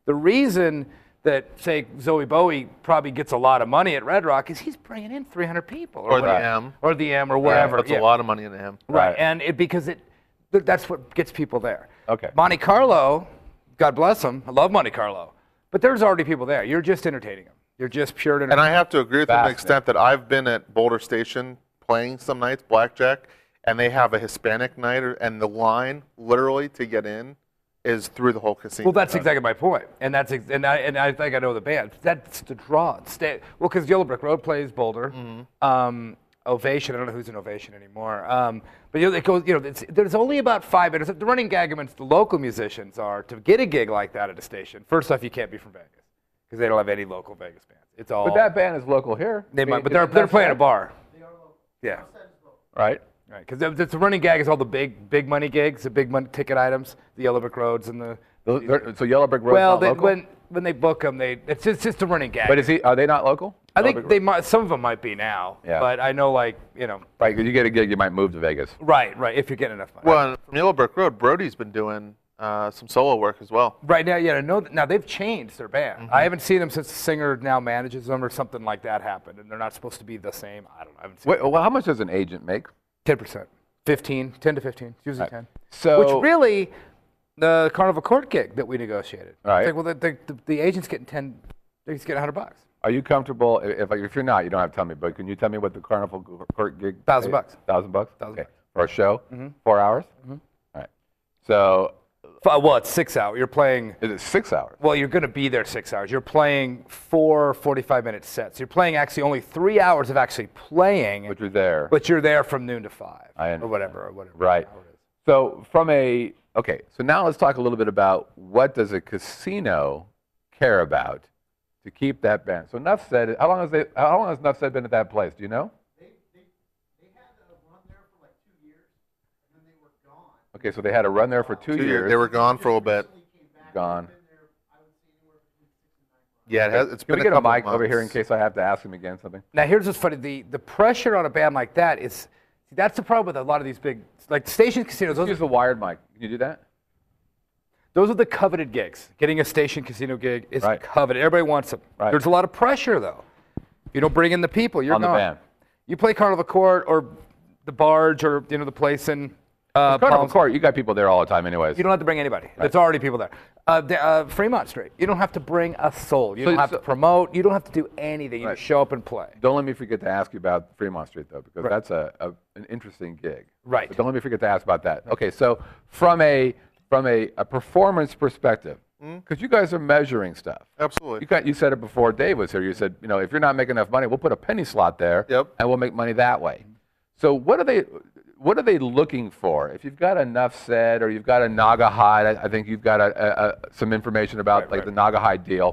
The reason that, say, Zoe Bowie probably gets a lot of money at Red Rock is he's bringing in three hundred people. Or the whatever. M. Or the M, or wherever. That's yeah. a lot of money in the M. Right, Right. and it, because it, th- that's what gets people there. Okay. Monte Carlo, God bless them, I love Monte Carlo, but there's already people there. You're just entertaining them. You're just pure And entertainment. I have to agree with them to the Fascinating. extent that I've been at Boulder Station playing some nights, blackjack, and they have a Hispanic night, or- and the line literally to get in is through the whole casino. Well, that's exactly my point, and that's ex- and I and I think I know the band. That's the draw. Stay, well, because Yellow Brick Road plays Boulder, um, Ovation. I don't know who's in Ovation anymore. Um, but you know, it goes. You know, it's, there's only about five minutes. The running gag amongst the local musicians are to get a gig like that at a station. First off, you can't be from Vegas because they don't have any local Vegas bands. It's all. But that band is local here. they I mean, might, but is they're it they're that playing a sad? bar. Yeah. Right. Right, because the, the running gag is all the big, big money gigs, the big money ticket items, the Yellow Brick Roads and the. Those- they're- So Yellow Brick Road's well, not they, local? when when they book them, they it's just, it's just a running gag. But is he? Are they not local? I Yellow think Brick they Road? might. Some of them might be now. Yeah. But I know, like you know. Right, because you get a gig, you might move to Vegas. Right, right. If you're getting enough money. Well, and from Yellow Brick Road, Brody's been doing uh, some solo work as well. right now, yeah. I know that now they've changed their band. I haven't seen them since the singer now manages them or something like that happened, and they're not supposed to be the same. I don't know. I haven't seen. Wait, well, how much does an agent make? Ten percent, fifteen, ten to fifteen. It's usually Right. ten. So- which really, the Carnival Court gig that we negotiated. Right. It's like, well, the, the, the, the agent's getting ten. They're getting a hundred bucks. Are you comfortable? If if you're not, you don't have to tell me. But can you tell me what the Carnival Court gig? Thousand pays? bucks. Thousand bucks. Thousand okay. bucks. For a show, four hours. Mm-hmm. All right. So F- Well, it's six hours. You're playing. is it six hours? Well, you're going to be there six hours. You're playing four forty-five minute sets. You're playing actually only three hours of actually playing, Which was there. but you're there from noon to five I or understand. whatever, or whatever. Right. hour it is. So from a okay, so now let's talk a little bit about what does a casino care about to keep that band. So Nuff said, how long has they? How long has Nuff said been at that place? Do you know? They, they, they had a run there for like two years, and then they were gone. Okay, so they had a run there for two, Two years. They were gone for a little bit. They came back. Gone. They've been there, I would say, anywhere between six and nine months. Yeah, it has, it's Can been we get a couple mic of over here in months. case I have to ask him again something? Now, here's what's funny: the the pressure on a band like that is see, that's the problem with a lot of these big like station casinos. Those Use are, the wired mic. Can you do that? those are the coveted gigs. Getting a station casino gig is Right. coveted. Everybody wants them. Right. There's a lot of pressure though. If you don't bring in the people, you're On the gone. band. You play Carnival Court or the Barge or you know the place in uh, Carnival Palms. Court, you got people there all the time, anyways. You don't have to bring anybody. There's already people there. Uh, the, uh, Fremont Street. You don't have to bring a soul. You So- don't have so- to promote. You don't have to do anything. You Right. just show up and play. Don't let me forget to ask you about Fremont Street, though, because Right. that's a, a an interesting gig. Right. But don't let me forget to ask about that. Okay, so from a from a, a performance perspective, because you guys are measuring stuff. Absolutely. You got, you said it before Dave was here. You said, you know, if you're not making enough money, we'll put a penny slot there, Yep. and we'll make money that way. So what are they what are they looking for? If you've got enough said, or you've got a Naga hide, I, I think you've got a, a, a, some information about Right, like right. the Naga hide deal.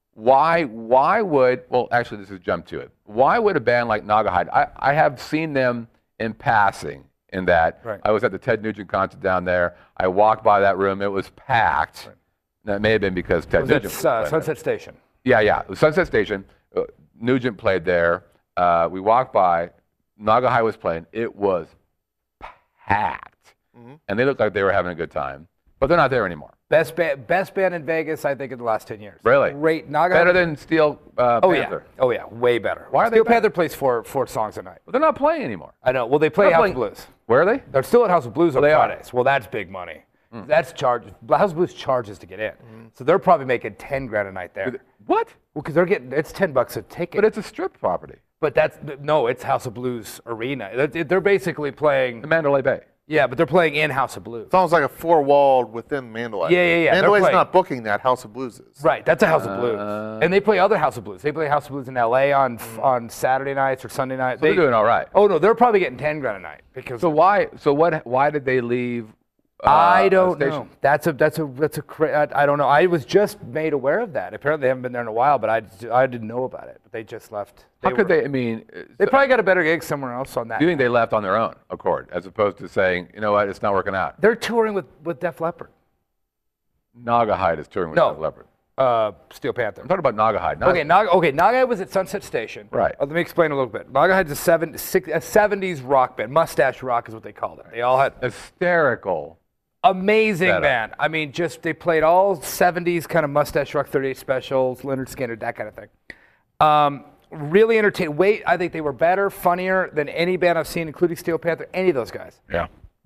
Why why would well actually this is jump to it. Why would a band like Naga hide? I, I have seen them in passing. In that, Right. I was at the Ted Nugent concert down there. I walked by that room; it was packed. Now, it may have been because Ted Was Nugent. it was uh, playing there. Sunset Station? Yeah, yeah. It was Sunset Station. Uh, Nugent played there. Uh, we walked by. Naga High was playing. It was packed, and they looked like they were having a good time. But they're not there anymore. Best band, best band in Vegas, I think, in the last ten years. Really? Great. Naga. Better than Steel uh, Oh Panther. yeah. Oh yeah. Way better. Why are they Steel better? Panther plays four four songs a night. But they're not playing anymore. I know. Well, they play They're House playing- of Blues. Where are they? They're still at House of Blues on they are. Fridays. Well, that's big money. That's charge. House of Blues charges to get in, so they're probably making ten grand a night there. What? Well, because they're getting it's ten bucks a ticket. But it's a strip property. But that's no, it's House of Blues Arena. That- They're basically playing. The Mandalay Bay. Yeah, but they're playing in House of Blues. It's almost like a four-walled within Mandalay. Yeah, yeah, yeah, they're Mandalay's playing- not booking that. House of Blues is. Right, that's a House of Blues, Uh, and they play other House of Blues. They play House of Blues in L A on on Saturday nights or Sunday nights. So they're doing all right. Oh no, they're probably getting ten grand a night because So why? So what? Why did they leave? uh, I a don't station? know. That's a that's a that's a cra- I, I don't know. I was just made aware of that. Apparently, they haven't been there in a while, but I, I didn't know about it. But they just left. How could were- they? I mean, uh, They so- probably got a better gig somewhere else on that. do you think they left on their own accord, as opposed to saying, you know what, it's not working out? They're touring with with Def Leppard. Naga Hide is touring with No. Def Leppard. Uh, Steel Panther. I'm talking about Naga Hide. Not, Okay, Naga. Okay, Naga was at Sunset Station. Right. Uh, let me explain a little bit. Naga had a, seven, six, a seventies rock band. Mustache rock is what they called it. They all had. hysterical Amazing Setup. band. I mean, just they played all seventies kind of Mustache Rock thirty-eight specials, Leonard Skinner, that kind of thing. Um, really entertaining. Wait, I think they were better, funnier than any band I've seen, including Steel Panther, any of those guys. Yeah.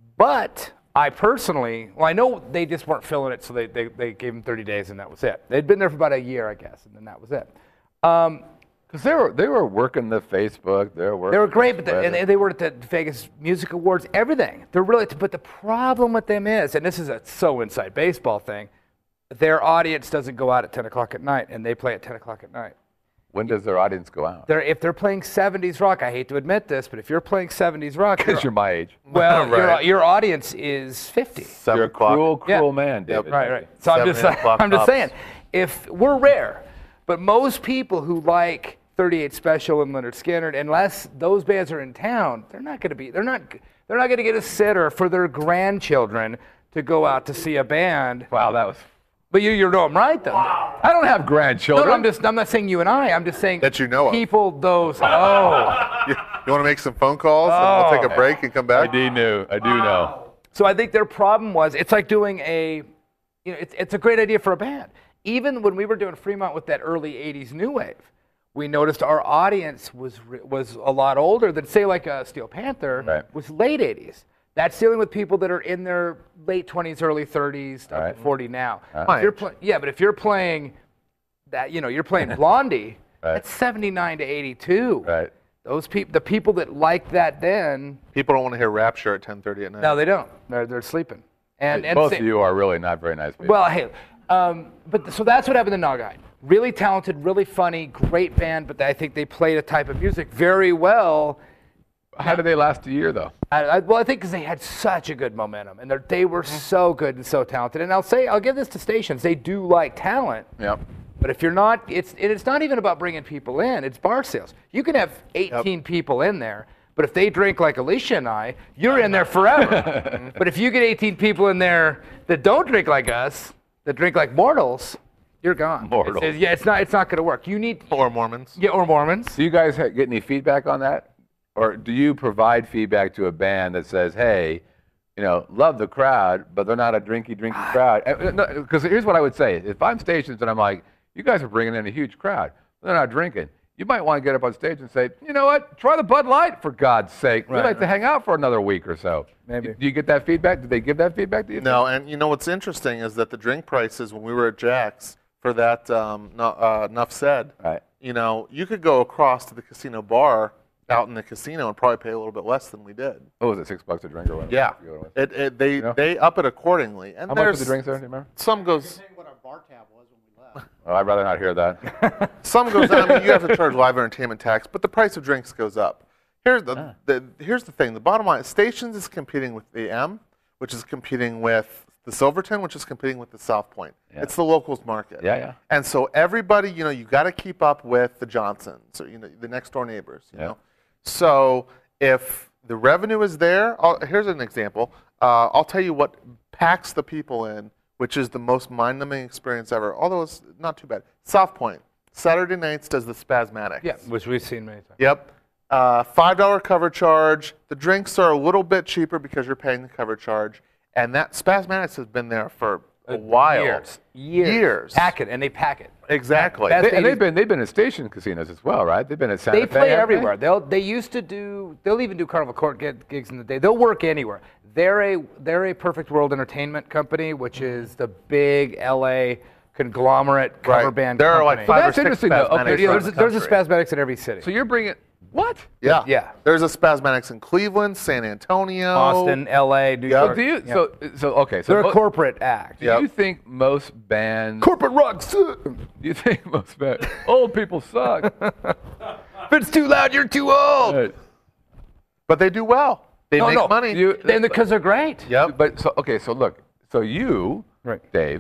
But I personally, well, I know they just weren't feeling it, so they, they, they gave them thirty days, and that was it. They'd been there for about a year, I guess, and then that was it. Um, Because they were they were working the Facebook, they were working. They were great, but the, Twitter. and they- they were at the Vegas Music Awards, everything. They're really, but the problem with them is, and this is a so inside baseball thing, their audience doesn't go out at ten o'clock at night, and they play at ten o'clock at night. When does their audience go out? They're, if they're playing seventies rock, I hate to admit this, but if you're playing seventies rock, Because you're my age. well, Right. your, your audience is fifty. Seven You're a o'clock. cruel, Yeah. cruel man, David. Right, right. So I'm Seven, just, eight o'clock I'm just tops. saying, if we're rare, but most people who like thirty-eight Special and Leonard Skinner, unless those bands are in town, they're not going to be. They're not. They're not going to get a sitter for their grandchildren to go out to see a band. Wow, that was. But you, you know I'm right though. I don't have No, grandchildren. no, I'm just. I'm not saying you and I. I'm just saying That you know of. people. Those. Oh. You, you want to make some phone calls and we'll take a break and come I back? do know. I do know. So I think their problem was it's like doing a, you know, it's, it's a great idea for a band. Even when we were doing Fremont with that early eighties new wave, we noticed our audience was re- was a lot older than say like a Steel Panther Right. was late eighties. That's dealing with people that are in their late twenties, early thirties, up Right. to forty now. My If you're age. pla- yeah, but if you're playing that, you know, you're playing Blondie, Right. that's seventy-nine to eighty-two. Right. Those people, the people that liked that then, People don't want to hear Rapture at ten thirty at night. no, they don't. They're they're sleeping. And, and Both sa- of you are really not very nice people. well, hey, um, but so that's what happened to Naugahyde. Really talented, really funny, great band, but I think they played a type of music very well. how did they last a year, though? I, I, well, I think because they had such a good momentum, and they're- they were so good and so talented. And I'll say, I'll give this to stations. They do like talent, Yep. but if you're not, it's and it's not even about bringing people in. It's bar sales. You can have eighteen people in there, but if they drink like Alicia and I, you're in there forever. But if you get eighteen people in there that don't drink like us, that drink like mortals, you're gone. Mortals. It's, it's- yeah, it's not. It's not going to work. You need. Or Mormons. Yeah, or Mormons. Do you guys ha- get any feedback on that? Or do you provide feedback to a band that says, hey, you know, love the crowd, but they're not a drinky, drinky crowd? Because here's what I would say. If I'm stations and I'm like, you guys are bringing in a huge crowd, but they're not drinking, you might want to get up on stage and say, you know what, try the Bud Light, for God's sake. We'd Right, like to hang out for another week or so. Maybe. Do you get that feedback? Did they give that feedback to you? No, and you know what's interesting is that the drink prices when we were at Jack's for that um, no, uh, Nuff Said, Right. you know, you could go across to the casino bar out in the casino and probably pay a little bit less than we did. Oh, was it six bucks a drink or whatever? Yeah, I forget what it was. it, it, they Yeah. they up it accordingly. And How much there's was the drinks there? Do you remember? some goes Tell you what our bar tab was when we left. Oh, I'd rather not hear that. some goes down. I mean, you have to charge live entertainment tax, but the price of drinks goes up. Here's the, the here's the thing. The bottom line: Stations is competing with the M, which is competing with the Silverton, which is competing with the South Point. Yeah. It's the locals market. Yeah, yeah. And so everybody, you know, you got to keep up with the Johnsons or you know the next door neighbors. You Yeah. know, so if the revenue is there, I'll, here's an example. Uh, I'll tell you what packs the people in, which is the most mind-numbing experience ever. Although it's not too bad. South Point Saturday nights does the Spasmatics. Yeah, which we've seen many times. Yep. Uh, five dollar cover charge. The drinks are a little bit cheaper because you're paying the cover charge. And that Spasmatics has been there for a while. Years. Years. Years. Pack it, and they pack it. Exactly. Best They, and they've eighties been they've been at station casinos as well, right? They've been at Santa They Fe. play haven't they? everywhere. They'll they used to do. They'll even do Carnival Court gig- gigs in the day. They'll work anywhere. They're a they're a Perfect World Entertainment company, which is the big L A conglomerate cover Right. band. There are company. like five that's or six interesting, though. Okay, Spasmatics Yeah, around there's, the there's a country. Spasmatics in every city. So you're bringing what? Yeah. Yeah. There's a Spasmatics in Cleveland, San Antonio. Austin, L A, New Yeah. York. So do you? Yeah. So so okay. So They're mo- a corporate act. do Yep. you think most bands? Corporate rocks. Do you think most bands? Old people suck. If it's too loud, you're too old. Right. But they do well. They No, make no. money. You- And because they're great. Yep. But so okay. So look. So you, Right. Dave,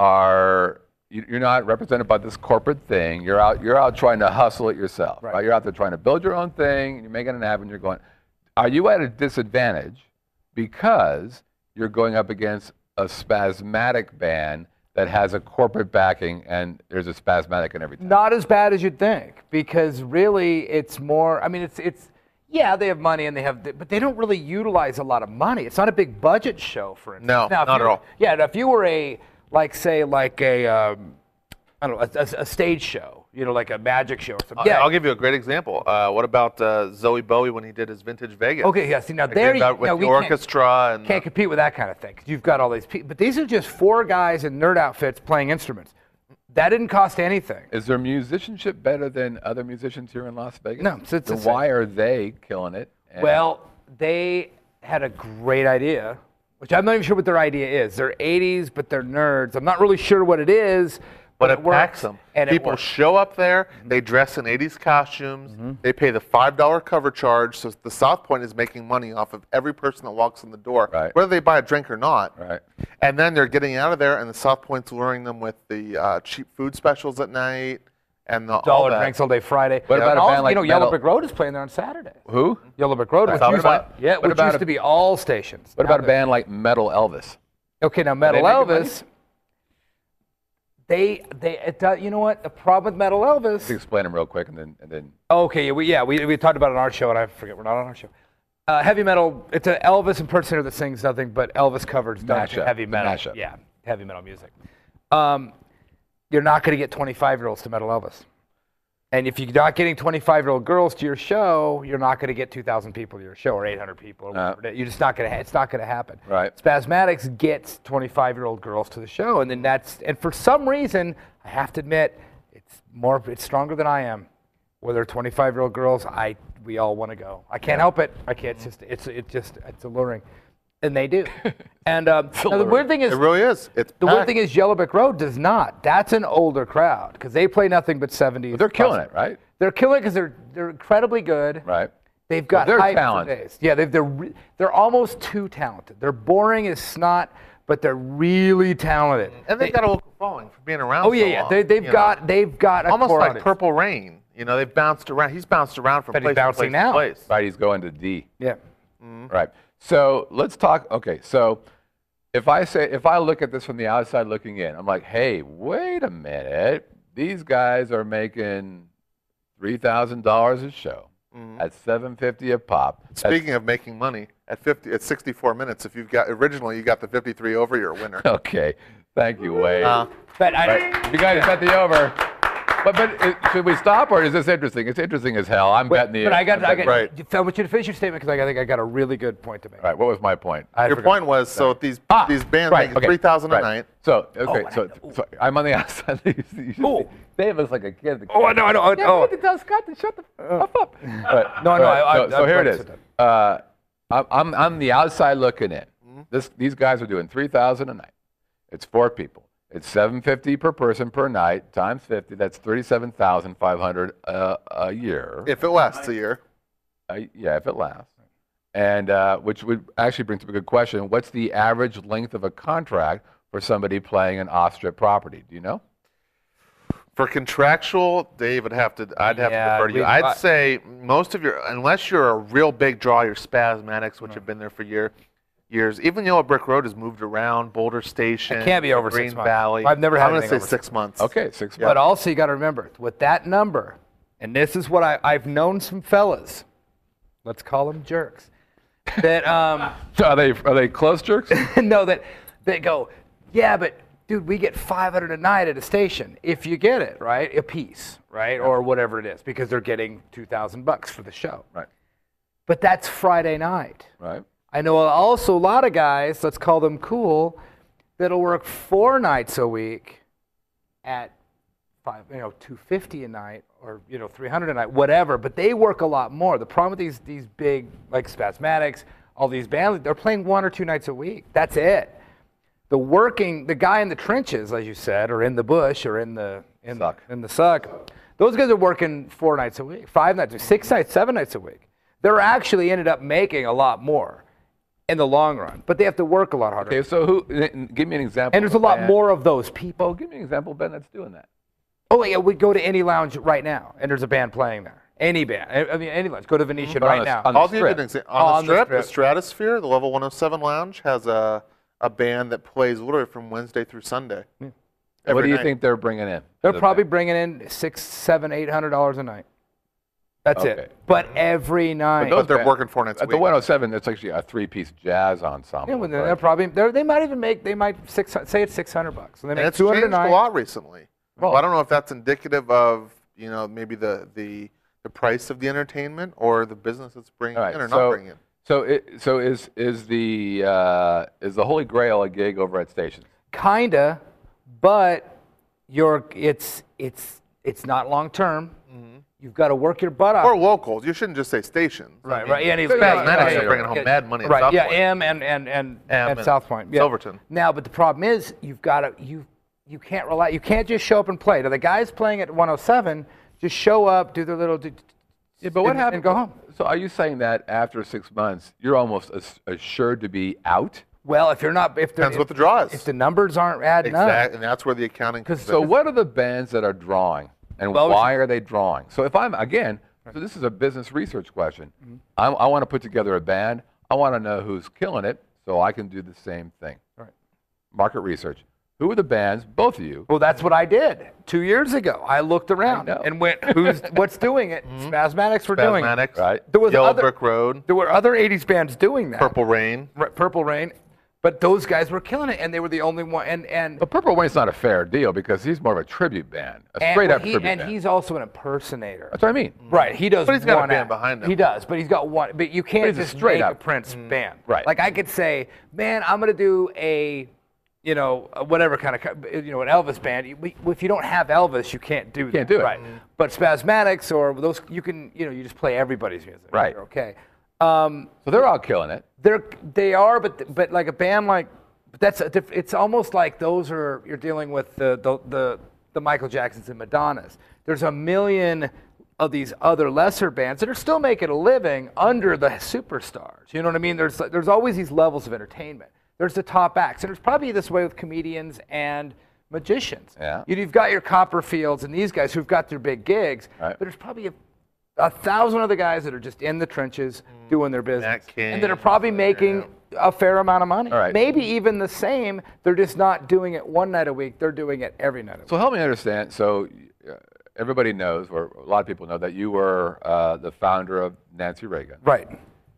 are you- you're not represented by this corporate thing. You're out. You're out trying to hustle it yourself. Right. Right. You're out there trying to build your own thing. You're making it happen. You're going. Are you at a disadvantage because you're going up against a spasmatic band that has a corporate backing and there's a spasmatic in everything? Not as bad as you'd think, because really it's more. I mean, it's it's yeah, they have money and they have, but they don't really utilize a lot of money. It's not a big budget show, for instance. No, now, if not you- at all. Yeah, now, if you were a, like, say, like a, um, I don't know, a, a, a stage show, you know, like a magic show or something. Yeah, Yeah. I'll give you a great example. Uh, what about uh, Zoe Bowie when he did his Vintage Vegas? Okay, yeah. See, now Like, there they you got with now, the we can't- orchestra and Can't compete with that kind of thing. 'Cause you've got all these people, but these are just four guys in nerd outfits playing instruments. That didn't cost anything. Is their musicianship better than other musicians here in Las Vegas? No, it's- it's Then the same. why are they killing it? And- Well, they had a great idea, which I'm not even sure what their idea is. They're eighties, but they're nerds. I'm not really sure what it is, but but, it it works. packs them. And People it works. show up there, they dress in eighties costumes, they pay the five dollar cover charge, so the South Point is making money off of every person that walks in the door, Right. whether they buy a drink or not. Right. And then they're getting out of there, and the South Point's luring them with the uh, cheap food specials at night and the all Dollar that. drinks all day Friday. What about And a also, band like you know, Yellow Metal- Brick Road is playing there on Saturday. Who? Yellow Brick Road, which South used, Point? yeah, What which about used a- to be all stations. What Now about a they're- band like Metal Elvis? Okay, now Metal they making money? Elvis. They, they, it does, you know what? The problem with Metal Elvis. Let's explain them real quick, and then and then. Okay, yeah, we, yeah, we, we talked about it on our show, and I forget we're not on our show. Uh, heavy metal. It's an Elvis impersonator that sings nothing but Elvis covers done to Mashup, heavy the metal. mashup. Yeah, heavy metal music. Um, you're not going to get twenty-five-year-olds to Metal Elvis, and if you're not getting twenty-five-year-old girls to your show, you're not going to get two thousand people to your show or eight hundred people. Or Uh, whatever. You're just not going to. Ha- it's not going to happen. Right. Spasmatics gets twenty-five-year-old girls to the show, and then that's and for some reason, I have to admit, it's more. It's stronger than I am. Whether twenty-five-year-old girls, I we all want to go. I can't help it. I can't. It's just it's it's just it's alluring, and they do. And um, now the weird thing is, It really is. It's the weird packed. thing is, Yellow Brick Road does not. That's an older crowd because they play nothing but seventies. But they're killing it, right? They're killing it because they're they're incredibly good. Right. They've got they're hype for talented. days. Yeah, they've, they're re- they're almost too talented. They're boring as snot, but they're really talented. And they've got a local following for being around. Oh yeah, so yeah. long, They, they've you got know. they've got a almost core like audience. Purple Rain. You know, they've bounced around. He's bounced around from But he's place to bouncing place now. to place. Right. He's going to D. Yeah. Right. So let's talk. Okay. So if I say, if I look at this from the outside looking in, I'm like, hey, wait a minute. These guys are making three thousand dollars a show at seven fifty a pop. That's- Speaking of making money, at fifty, at sixty-four minutes, if you've got originally you got the fifty-three over, you're a winner. Okay. Thank you, Wade. Uh, But I, Right. You guys bet the over. But but it, should we stop or is this interesting? It's interesting as hell. I'm betting the. but I got I'm I betting- got. Right. I want you to finish your statement because I think I got a really good point to make. All right. What was my point? I Your forgot. point was so these Ah, these bands right, make okay, three thousand right. a night. So okay, and I so, know. so I'm on the outside. You should see- Ooh. Dave looks like a kid. Oh, I know, I know. Yeah, oh. what the hell, Scott? Shut the f up. But, No, no, but, I- I- so, so I'm here it glad is. you said Uh, I'm, I'm I'm the outside looking in. This these guys are doing three thousand a night. It's four people. It's seven fifty per person per night times fifty. That's thirty-seven thousand five hundred uh, a year. If it lasts a year. Uh, yeah, if it lasts. And uh, which would actually bring to a good question. What's the average length of a contract for somebody playing an off-strip property? Do you know? For contractual, Dave would have to. I'd have Yeah, to defer to you. we- I'd I- say most of your, unless you're a real big draw, your Spasmatics, which have been there for year, years. Even Yellow Brick Road has moved around. Boulder Station. It can't be over Green six months. Valley. I've never had I'm gonna anything say over six months. Okay, six Yeah. But also, you got to remember with that number, and this is what I, I've known some fellas. Let's call them jerks. That um, So are they are they close jerks? no, that they go, yeah, but dude, we get five hundred a night at a station if you get it right, a piece, right, or whatever it is, because they're getting two thousand bucks for the show. Right. But that's Friday night. Right. I know also a lot of guys, let's call them cool, that'll work four nights a week at five, you know, two fifty a night or you know, three hundred a night, whatever. But they work a lot more. The problem with these these big like Spasmatics, all these bands, they're playing one or two nights a week. That's it. The working, the guy in the trenches, as you said, or in the bush, or in the in, Suck. in the suck, those guys are working four nights a week, five nights, six nights, seven nights a week. They're actually ended up making a lot more in the long run, but they have to work a lot harder. Okay, so who? n- Give me an example. And there's of a lot band. more of those people. Well, give me an example of a band that's doing that. Oh yeah, we go to any lounge right now, and there's a band playing there. Any band, I I mean any lounge. Go to Venetian But on right the- now. on the I'll give you strip. an example. Oh, On, on the the strip, the strip. Stratosphere, the Level one oh seven Lounge, has a, a band that plays literally from Wednesday through Sunday. What Every do you night. think they're bringing in? They're The probably band? bringing in six, seven, eight hundred dollars a night. That's Okay. it. But every night. those But they're bands- working four nights a At the week. one oh seven, it's actually a three-piece jazz ensemble. Yeah, well, they're, right? they're probably they're, they might even make they might six say it's six hundred bucks. And they And make it's two hundred changed a a night. lot recently. Well- Well, I don't know if that's indicative of, you know, maybe the the, the price of the entertainment or the business it's bringing All right, in or so, not bringing in. So, it, so is is the uh, is the Holy Grail a gig over at stations? Kinda, but you're it's it's it's not long term. You've got to work your butt off. Or locals. You shouldn't just say stations. I Right, mean, right. Yeah, and he's Yeah, yeah, yeah, Spasmatics yeah, are yeah, bringing yeah. home mad money at right. South Yeah, Point. M and and and, M and and South Point. Yeah. Silverton. Now, but the problem is you've got to you you can't rely. You can't just show up and play. Now, the guys playing at one oh seven just show up, do their little. Do, Yeah, but what and, happened? And go home. So, are you saying that after six months, you're almost as, assured to be out? Well, if you're not, if they're- Depends if, what the draw is. if the numbers aren't adding up, Exactly. And that's where the accounting comes So, in. what are the bands that are drawing, and Well, why are they drawing? So, if I'm again, so this is a business research question. Mm-hmm. I, I want to put together a band. I want to know who's killing it, so I can do the same thing. Right. Market research. Who are the bands? Both of you. well, that's what I did two years ago. I looked around know. and went, "Who's what's doing it?" Spasmatics were doing it. Spasmatics. Right. There was Yellow other, Brick Road. There were other eighties bands doing that. Purple Rain. Right, Purple Rain, but those guys were killing it, and they were the only one. And and But Purple Rain's not a fair deal because he's more of a tribute band, a and, straight well, up he, tribute and band. he's also an impersonator. That's what I mean. Right, he does. But he's got a one band act. behind him. He does, but he's got one. But you can't But he's a just straight make up- a Prince band. Right. Like I could say, man, I'm gonna do a, you know, a whatever kind of, co- you know, an Elvis band. You- we- If you don't have Elvis, you can't do. Can't that. do it. Right. But Spasmatics or those, you can, you know, you just play everybody's music. Right. You're okay. Um, So they're all killing it. They're they are, but but like a band like, but that's a diff, it's almost like those are you're dealing with the the the, the Michael Jacksons and Madonnas. There's a million of these other lesser bands that are still making a living under the superstars. You know what I mean? There's there's always these levels of entertainment. There's the top acts, and it's probably this way with comedians and magicians. Yeah. You- You've got your Copperfields and these guys who've got their big gigs, Right. but there's probably a a thousand other guys that are just in the trenches doing their business, King, and that are probably making a fair amount of money. All right. Maybe even the same. They're just not doing it one night a week. They're doing it every night a week. So help me understand. So uh, everybody knows, or a lot of people know, that you were uh, the founder of Nancy Reagan. Right.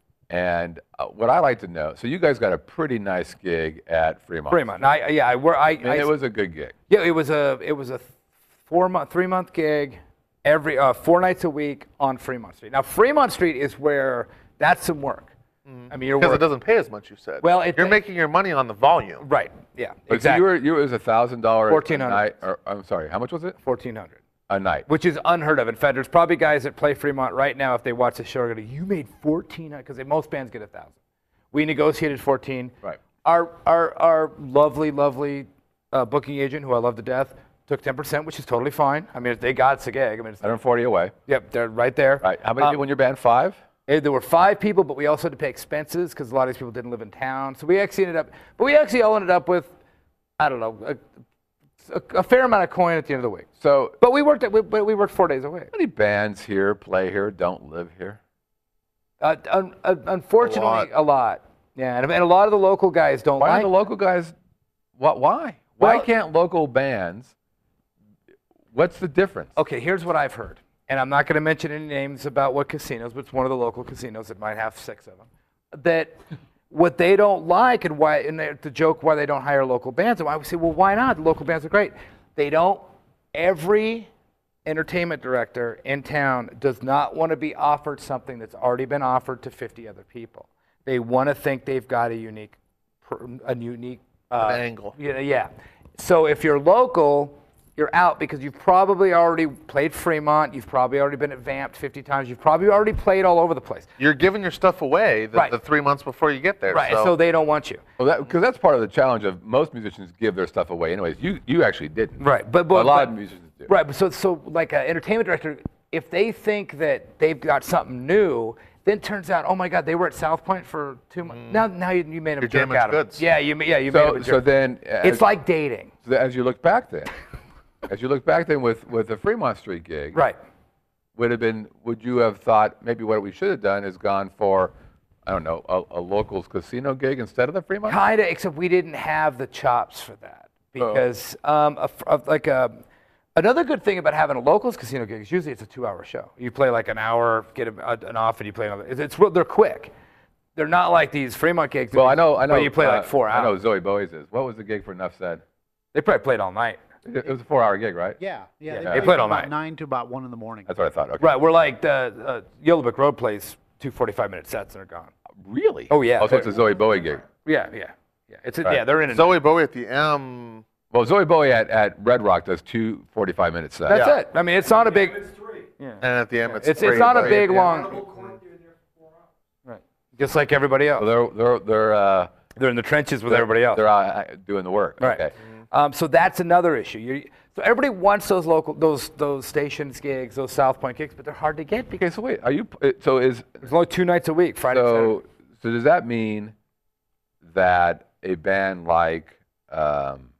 And uh, what I like to know, so you guys got a pretty nice gig at Fremont. Fremont. I, yeah, I, wor- I, I mean, I- it was a good gig. yeah, it was a it was a four month, three month gig, every uh, four nights a week on Fremont Street. Now Fremont Street is where that's some work. I mean, you're Because it working. doesn't pay as much, you said. Well, it- you're making your money on the volume. Right. Yeah. But exactly. So you were, you, it was a thousand dollars a fourteen hundred. night. Or, I'm sorry, how much was it? fourteen hundred. A night. Which is unheard of. In fact, there's probably guys that play Fremont right now, if they watch the show, are going to, you made fourteen, because most bands get one thousand. We negotiated fourteen. Right. Our, our, our lovely, lovely uh, booking agent, who I love to death, took ten percent, which is totally fine. I mean, if they got it's a gig. I mean, it's, one hundred forty away. yep, they're right there. Right. How many Uh, people in your band? Five? Eh, There were five people, but we also had to pay expenses because a lot of these people didn't live in town. So we actually ended up, but we actually all ended up with, I don't know, a, a, a fair amount of coin at the end of the week. So But we worked, at, we, but we worked four days a week. how many bands here play here, don't live here? Uh, un, uh, unfortunately, A lot. a lot. Yeah, and, and a lot of the local guys don't Why like. are the local guys, what, why? Why Well- can't local bands, what's the difference? Okay, here's what I've heard, and I'm not going to mention any names about what casinos, but it's one of the local casinos that might have six of them. That what they don't like and why, and they- the joke why they don't hire local bands, and I would say, well, why not? The local bands are great. They don't. Every entertainment director in town does not want to be offered something that's already been offered to fifty other people. They want to think they've got a unique, pr- a unique uh, An angle. Yeah, yeah. So if you're local, you're out because you've probably already played Fremont. You've probably already been at Vamped fifty times. You've probably already played all over the place. You're giving your stuff away the, Right. the three months before you get there. Right. So, So they don't want you. Well, that, because that's part of the challenge of most musicians give their stuff away anyways. You, you actually didn't. Right. But, a but lot but- of musicians do. Right. But so so like an entertainment director, if they think that they've got something new, then it turns out, oh my God, they were at South Point for two months. Now now you, you made them You're jerk damaged out of it. goods. Yeah. You ma- yeah you made So, them a so jerk. then, uh, It's like dating. so as you look back then, as you look back then with, with the Fremont Street gig, Right. would have been, would you have thought maybe what we should have done is gone for, I don't know, a, a locals casino gig instead of the Fremont? Kind of, except we didn't have the chops for that Oh. because um, a, a, like a Another good thing about having a locals casino gig is usually it's a two-hour show. You play like an hour, get a, a, an off, and you play another. It's, it's real- they're quick. They're not like these Fremont gigs. Well, I know, I know. Where you play uh, like four I know hours. Zoe Bowie's is. What was the gig for Enough Said? They probably played all night. It, it was a four-hour gig, right? Yeah, yeah. They They, played played all about night. nine to about one in the morning. That's what I thought. Okay. Right, we're like the uh, Yellowbrick Road plays two forty-five minute sets and they're gone. Really? Oh, yeah. Oh, so it's a Zoe Bowie gig. Yeah, yeah, yeah. It's a, Right. yeah, they're in. Zoe Bowie at the M. Well, Zoe Bowie at, at Red Rock does two forty-five minute sets. That's Yeah. it. I mean, it's not a big. And at the M, it's It's three, it's not a but- big yeah. long. Right. Just like everybody else. So they're they're they're uh, They're in the trenches with everybody else. They're uh, doing the work. Right. Okay. Um, so that's another issue. You so everybody wants those local, those those stations gigs, those South Point gigs, but they're hard to get because Okay. So wait, are you? uh, So is there's only two nights a week, Friday and so Saturday. so does that mean that a band like um,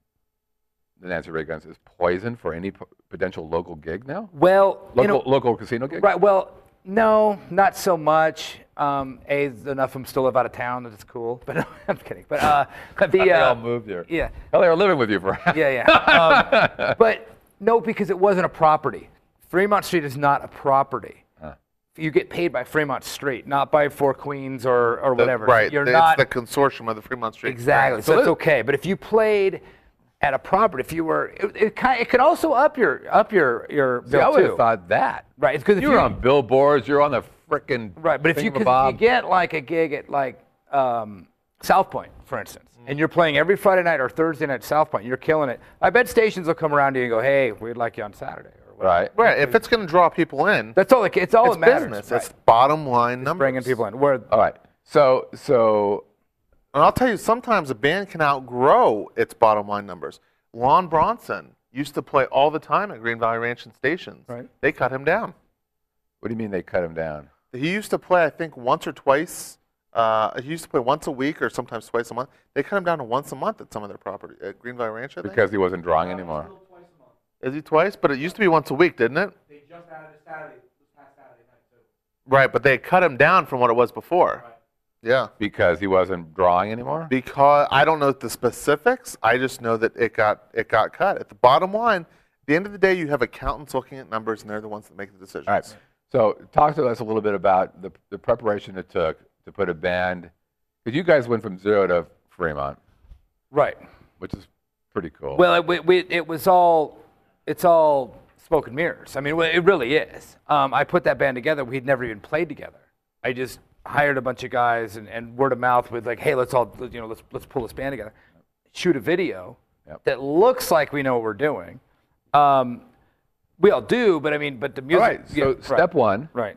the Nancy Ray Guns is poison for any p- potential local gig now? Well, Local you know, local casino gig? right. Well, no, not so much. Um, a enough of them still live out of town that it's cool, but I'm kidding. But uh, the They all uh, moved here. yeah. Hell, they were living with you for. Yeah, yeah. Um, but no, because it wasn't a property. Fremont Street is not a property. Huh. You get paid by Fremont Street, not by Four Queens or, or The- whatever. Right. You're it's not the consortium of the Fremont Street. exactly. So So it's let- okay. But if you played at a property, if you were, it, it, kind, it could also up your up your your See, bill I would too. have thought that. Right. It's because You were on billboards. You're on the frickin' right. But if you, 'cause if you thingamabob. get like a gig at like um, South Point, for instance, and you're playing every Friday night or Thursday night at South Point, you're killing it. I bet stations will come around to you and go, "Hey, we'd like you on Saturday." Or whatever. Right. Right. If it's going to draw people in, That's all. It, it's all it's that matters. business. Right. It's bottom line numbers. Bringing people in. Where All right. So so And I'll tell you, sometimes a band can outgrow its bottom line numbers. Lon Bronson used to play all the time at Green Valley Ranch and Stations. Right. They cut him down. what do you mean they cut him down? He used to play, I think, once or twice. Uh, he used to play once a week or sometimes twice a month. They cut him down to once a month at some of their property at Green Valley Ranch. I think. Because he wasn't drawing anymore. Is he twice? But it used to be once a week, didn't it? They just added a Saturday, this past Saturday night too. Right, but they cut him down from what it was before. Yeah. Because he wasn't drawing anymore. Because I don't know the specifics. I just know that it got it got cut. At the bottom line, at the end of the day, you have accountants looking at numbers, and they're the ones that make the decisions. All right. So talk to us a little bit about the the preparation it took to put a band. Because you guys went from zero to Fremont, right. which is pretty cool. Well, it, we, we, it was all. It's all smoke and mirrors. I mean, well, it really is. Um, I put that band together. We'd never even played together. I just hired a bunch of guys and, and word of mouth with like, hey, let's all you know, let's let's pull this band together, shoot a video Yep. that looks like we know what we're doing. Um, we all do, but I mean, but the All music. right. So yeah, right, step one, right.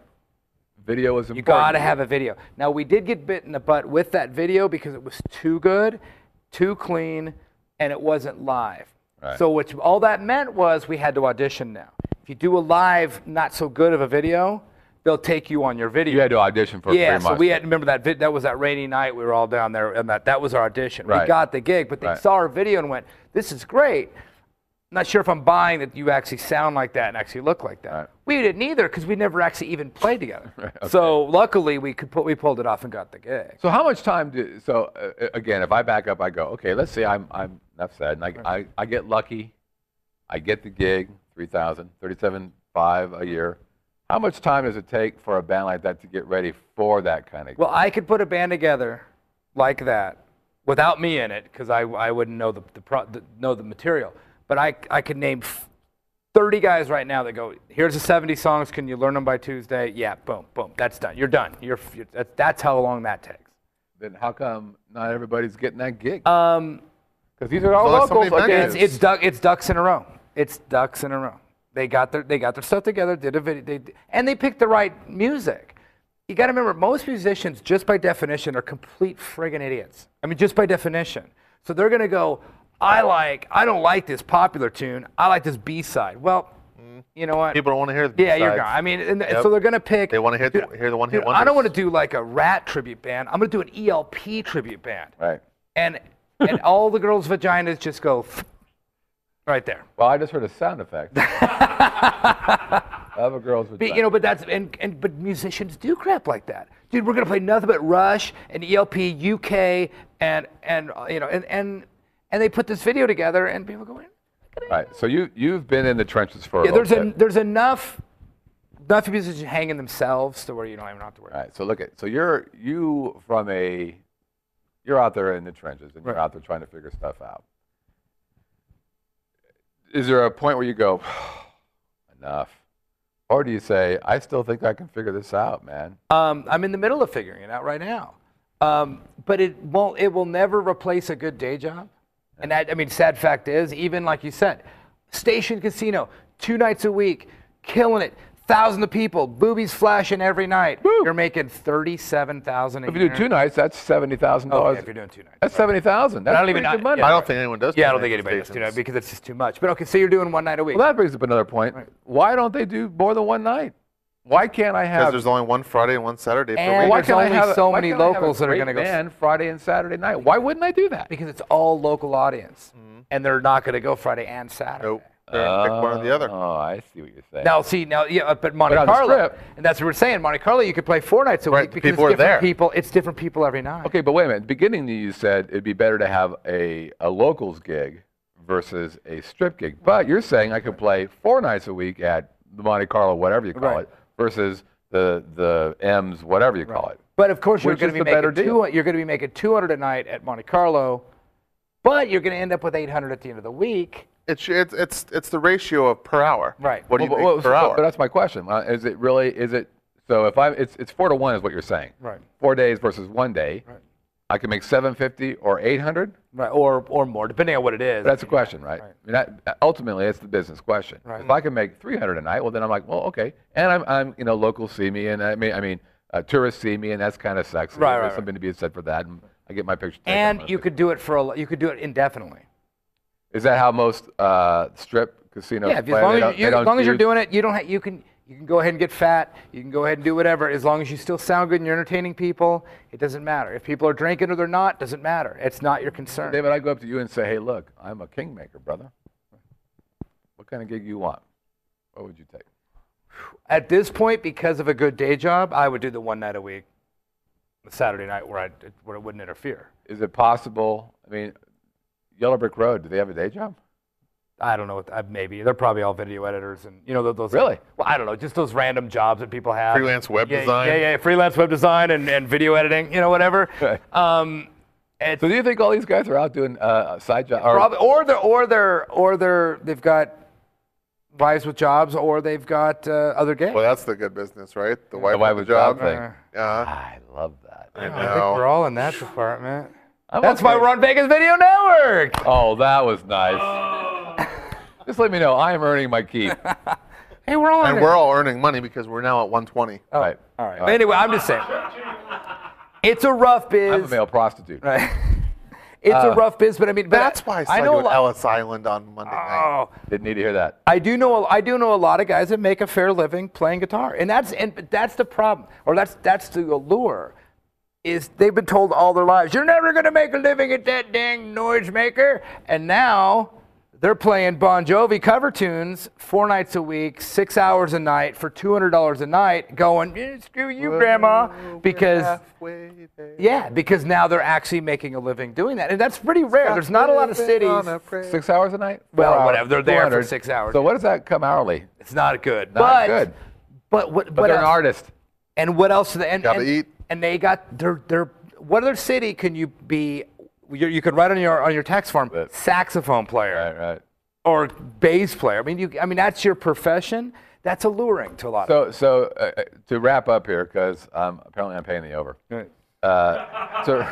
video was important. You got to have a video. Now, we did get bit in the butt with that video because it was too good, too clean, and it wasn't live. Right. So what all that meant was we had to audition now. If you do a live, not so good of a video, they'll take you on your video. You had to audition for yeah, Fremont. so we had, remember that vid, that was that rainy night, we were all down there, and that, that was our audition. We Right. got the gig, but they Right. saw our video and went, this is great. Not sure if I'm buying that you actually sound like that and actually look like that. Right. We didn't either because we never actually even played together. okay. So luckily we could put, we pulled it off and got the gig. So how much time do so uh, again? If I back up, I go okay. Let's say I'm I'm enough said, and I I, I get lucky, I get the gig, three thousand, thirty-seven five a year. How much time does it take for a band like that to get ready for that kind of? Well, I could put a band together like that without me in it because I, I wouldn't know the, the, pro, the know the material. But I I could name thirty guys right now that go, here's the seventy songs. Can you learn them by Tuesday? Yeah, boom, boom. That's done. You're done. You're, you're that's, that's how long that takes. Then how come not everybody's getting that gig? Um, Because these are all So there's so locals. many again. It's it's, duck, it's ducks in a row. It's ducks in a row. They got their they got their stuff together, did a video, they, and they picked the right music. You got to remember, most musicians, just by definition, are complete friggin' idiots. I mean, just by definition. So they're gonna go, I like, I don't like this popular tune. I like this B side. Well, you know what? People don't want to hear the Yeah, you're B-sides. gone. I mean, and, and Yep. so they're gonna pick. They wanna hear the- Dude, hear the one-hit dude, I don't wonders. want to do like a Rat tribute band. I'm gonna do an E L P tribute band. Right. And and all the girls' vaginas just go right there. Well, I just heard a sound effect. of a girl's vagina. But, you know, but that's and, and but musicians do crap like that, dude. We're gonna play nothing but Rush and E L P U K and and uh, you know and and and they put this video together and people go, at it. All right. So you you've been in the trenches for a Yeah, little there's, bit. a, there's enough, enough musicians hanging themselves to where you don't even have to worry. All right. So look at so you're you from a you're out there in the trenches and you're Right. out there trying to figure stuff out. Is there a point where you go, enough? Or do you say, I still think I can figure this out, man? Um, I'm in the middle of figuring it out right now. Um, but it won't. It will never replace a good day job. And that, I mean, sad fact is, even like you said, station casino, two nights a week, killing it, thousands of people, boobies flashing every night. Woo. You're making thirty-seven thousand. If you do two nights, that's seventy thousand dollars. Okay, if you're doing two nights. That's seventy thousand. That's I don't pretty even- good money. yeah. I don't think anyone does. Yeah, I two don't think night anybody does two stations. nights because it's just too much. But okay, so you're doing one night a week. Well, that brings up another point. Why don't they do more than one night? Why can't I Because have? there's only one Friday and one Saturday per And week. why there's can't I only have so why many can't I have a locals that are great gonna go- band Friday and Saturday night? Why wouldn't I do that? because it's all local audience, and they're not going to go Friday and Saturday. Nope. They're gonna pick one or the other. Oh, I see what you're saying. Now, see, now, yeah, but Monte But on the Carlo, Strip- and that's what we're saying. Monte Carlo, you could play four nights a Right, week the because people it's are different there. people. It's different people every night. Okay, but wait a minute. At the beginning, you said it'd be better to have a, a locals gig versus a strip gig. But you're saying I could play four nights a week at the Monte Carlo, whatever you call Right. it, versus the the M's, whatever you call it. But of course, you're Which going is to be the better making deal? two, you're going to be making two hundred a night at Monte Carlo, but you're going to end up with eight hundred at the end of the week. It's, it's it's it's the ratio of per hour. Right. What do you Well, make but- per but- hour? But that's my question. Uh, Is it really? Is it so? If I it's it's four to one is what you're saying. Right. Four days versus one day. Right. I can make seven fifty or eight hundred. Right, or or more, depending on what it is. That's a question, right? Right. I mean, that, ultimately, it's the business question. Right. If I can make three hundred a night, well, then I'm like, well, okay. And I'm, I'm, you know, locals see me, and I mean, I mean, uh, tourists see me, and that's kind of sexy. Right, There's right, something to be said for that, and I get my picture taken. And on you it. could do it for a, you could do it indefinitely. Is that how most uh, strip casinos Yeah, if, play? as long They as, don't- you, they as don't long as you're choose- doing it, you don't. Ha- you can you can go ahead and get fat. You can go ahead and do whatever. As long as you still sound good and you're entertaining people, it doesn't matter. If people are drinking or they're not, doesn't matter. It's not your concern. David, I go up to you and say, hey, look, I'm a kingmaker, brother. What kind of gig you want? What would you take? At this point, because of a good day job, I would do the one night a week, the Saturday night where I where it wouldn't interfere. Is it possible? I mean, Yellow Brick Road, do they have a day job? I don't know. What, uh, maybe they're probably all video editors and you know those. those Really? Well, I don't know. Just those random jobs that people have. Freelance web yeah, design. Yeah, yeah, freelance web design and, and video editing. You know, whatever. Right. Um, it's So do you think all these guys are out doing uh, side jobs? Or, probably, or they're or they're or they're they've got wives with jobs, or they've got uh, other gigs. Well, that's the good business, right? The wife, wife with with job job thing. Uh, Yeah. I love that. I I think know. we're all in that department. I'm That's okay. why we're on Vegas Video Network. Oh, that was nice. Just let me know. I am earning my keep. Hey, we're all in And it. we're all earning money because we're now at one twenty. Oh, Right. All right. But anyway, I'm just saying. It's a rough biz. I'm a male prostitute. Right. It's Uh, a rough biz, but I mean, but That's why I saw I know you a at lot. Ellis Island on Monday night. Oh, Didn't need to hear that. I do know. I do know a lot of guys that make a fair living playing guitar, and that's and but that's the problem, or that's that's the allure. Is they've been told all their lives, you're never going to make a living at that dang noisemaker, and now they're playing Bon Jovi cover tunes four nights a week, six hours a night for two hundred dollars a night, going eh, screw you, grandma, because. Halfway there. Yeah, because now they're actually making a living doing that, and that's pretty rare. There's not a lot of cities. Six hours a night? Well, Four hours, whatever, they're there for two hundred. six hours. So what does that come hourly? It's not good. Not but, good. But what? But what they're an else? artist. And what else? Do they, and, Gotta and, eat. And they got their their. What other city can you be? You, you could write on your on your tax form Right. saxophone player Right, right. or bass player. I mean, you. I mean, that's your profession. That's alluring to a lot. So, so uh, uh, to wrap up here, because um, apparently I'm paying the over. of Uh, so,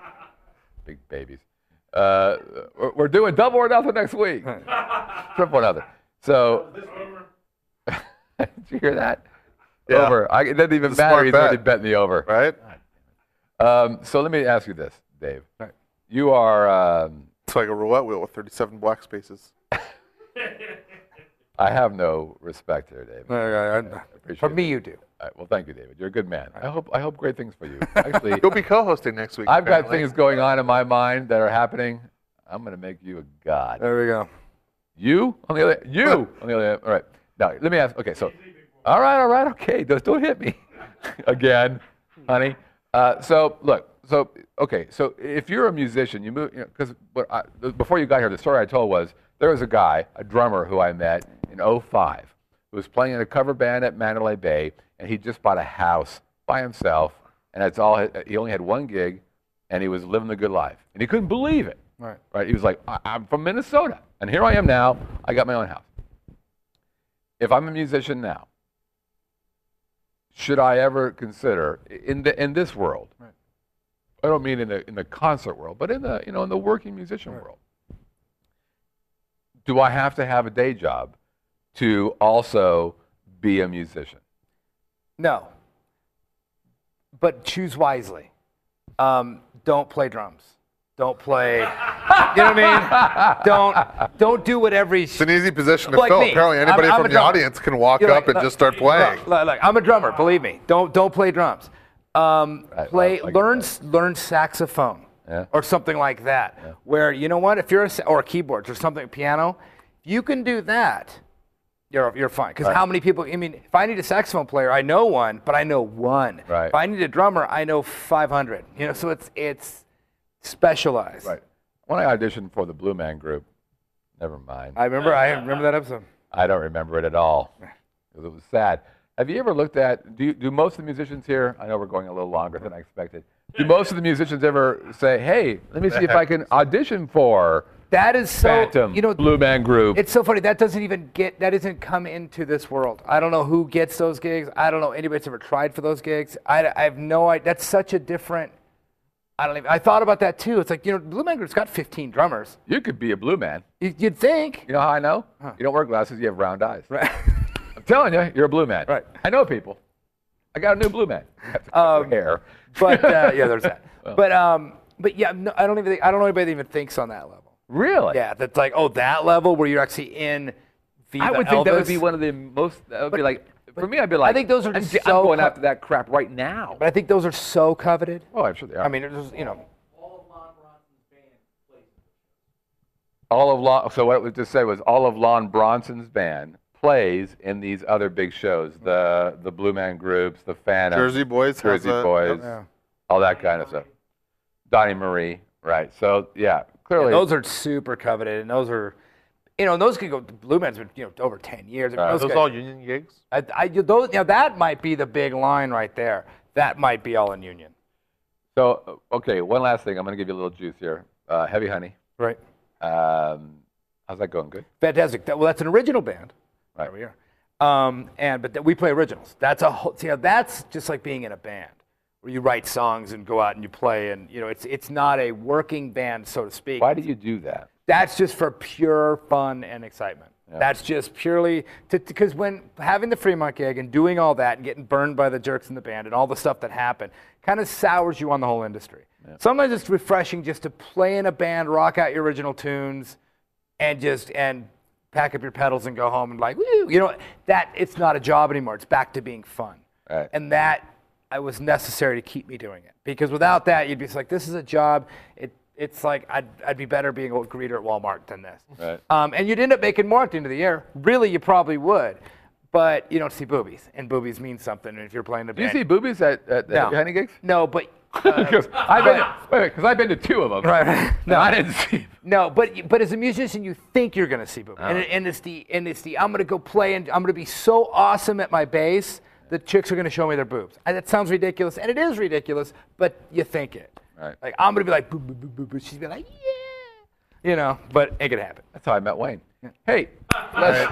big babies. Uh, we're, we're doing double or nothing next week. Triple or nothing. So, did you hear that? Yeah. Over. I, it doesn't even It's a matter. smart He's bet. already betting the over. Right? Um, so let me ask you this, Dave. Right. You are. Um, It's like a roulette wheel with thirty-seven black spaces. I have no respect here, Dave. For me, you do. All right, well, thank you, David. You're a good man. I hope. I hope great things for you. Actually, You'll be co-hosting next week. I've got apparently. things going on in my mind that are happening. I'm going to make you a god. There we go. You on the other. You on the other. All right. Now let me ask. Okay, so. All right, all right, okay. Just don't hit me again, honey. Uh, so look. so okay, so if you're a musician, you move, because you know, before you got here, the story I told was there was a guy, a drummer who I met in oh five, who was playing in a cover band at Mandalay Bay, and he just bought a house by himself, and that's all. He only had one gig, and he was living the good life, and he couldn't believe it. Right. Right. He was like, I- I'm from Minnesota, and here I am now. I got my own house. If I'm a musician now, should I ever consider in the in this world? Right. I don't mean in the in the concert world, but in the you know in the working musician Right. world. Do I have to have a day job to also be a musician? No. But choose wisely. Um, don't play drums. Don't play. You know what I mean? Don't don't do what every. It's an easy position to Like fill. me. Apparently, anybody I'm- I'm from a the drummer. audience can walk You're up like, and just start playing. Look, look, I'm a drummer. Believe me. Don't don't play drums. Um, Right, play well, I get learn that. s- learn saxophone Yeah. or something like that. Where you know what? If you're a, sa- or keyboards or something piano, if you can do that. You're, you're fine. Because Right. how many people, I mean, if I need a saxophone player, I know one, but I know one. Right. If I need a drummer, I know five hundred. You know, so it's it's specialized. Right. When I auditioned for the Blue Man Group, never mind. I remember, I remember that episode. I don't remember it at all. 'Cause it was sad. Have you ever looked at, do, you, do most of the musicians here, I know we're going a little longer than I expected, do most of the musicians ever say, hey, let me see if I can audition for That is so, Phantom, you know, Blue Man Group? it's so funny. That doesn't even get, that doesn't come into this world. I don't know who gets those gigs. I don't know anybody that's ever tried for those gigs. I, I have no idea. That's such a different, I don't even, I thought about that too. It's like, you know, Blue Man Group's got fifteen drummers. You could be a Blue Man. You, you'd think. You know how I know? You don't wear glasses, you have round eyes. Right. I'm telling you, you're a Blue Man. Right. I know people. I got a new Blue Man. I have to cut Um, their hair. But, uh, yeah, there's that. But, um, but yeah, no, I don't even think, I don't know anybody that even thinks on that level. Really? Yeah, that's like, oh, that level where you're actually in Viva I would think that would be Elvis. one of the most, that would be But- like, for me, I'd be like, I think those are I'm, just j- I'm so going co- after that crap right now. But I think those are so coveted. Oh, I'm sure they are. I mean, it's just, you know, All of Lon Bronson's band plays. all of Lon, so what we just said was all of Lon Bronson's band plays in these other big shows, the the Blue Man Groups, the Phantom, Jersey Boys has Jersey a- Boys, yeah. all that kind of stuff. Donnie Marie, right? So yeah, clearly those are super coveted, and those are, you know, and those could go. Blue Man's been, you know, over ten years. I mean, Right. those Those guys- all union gigs? I, I, you- those, now that might be the big line right there. That might be all in union. So okay, one last thing. I'm going to give you a little juice here. Uh, Heavy Honey. Right. Um, how's that going? Good. Fantastic. That, well, that's an original band. Right. There we are. Um, and but th- we play originals. That's a whole. See, now that's just like being in a band, where you write songs and go out and you play, and you know, it's it's not a working band, so to speak. Why do you do that? That's just for pure fun and excitement. Yeah. That's just purely because when having the Fremont gig and doing all that and getting burned by the jerks in the band and all the stuff that happened kind of sours you on the whole industry. Sometimes it's refreshing just to play in a band, rock out your original tunes, and just and pack up your pedals and go home and like, woo, you know, that it's not a job anymore. It's back to being fun. Right. And that I was necessary to keep me doing it, because without that, you'd be like, this is a job. It it's like I'd I'd be better being a greeter at Walmart than this. Right. Um, and you'd end up making more at the end of the year. Really, you probably would, but you don't see boobies, and boobies mean something. And if you're playing the Do you band, see boobies at, at the No. Heavy Honey gigs? no, but Because I've been, wait, wait, 'cause I've been to two of them. Right, right. No, I didn't see. no, but but as a musician, you think you're gonna see boobies, Oh. and, it- and it's the and it's the I'm gonna go play and I'm gonna be so awesome at my bass that chicks are gonna show me their boobs. And that sounds ridiculous, and it is ridiculous, but you think it. Right. Like I'm gonna be like boo boo boo boo boo. She's gonna be like yeah, you know, but it could happen. That's how I met Wayne. Hey, let's.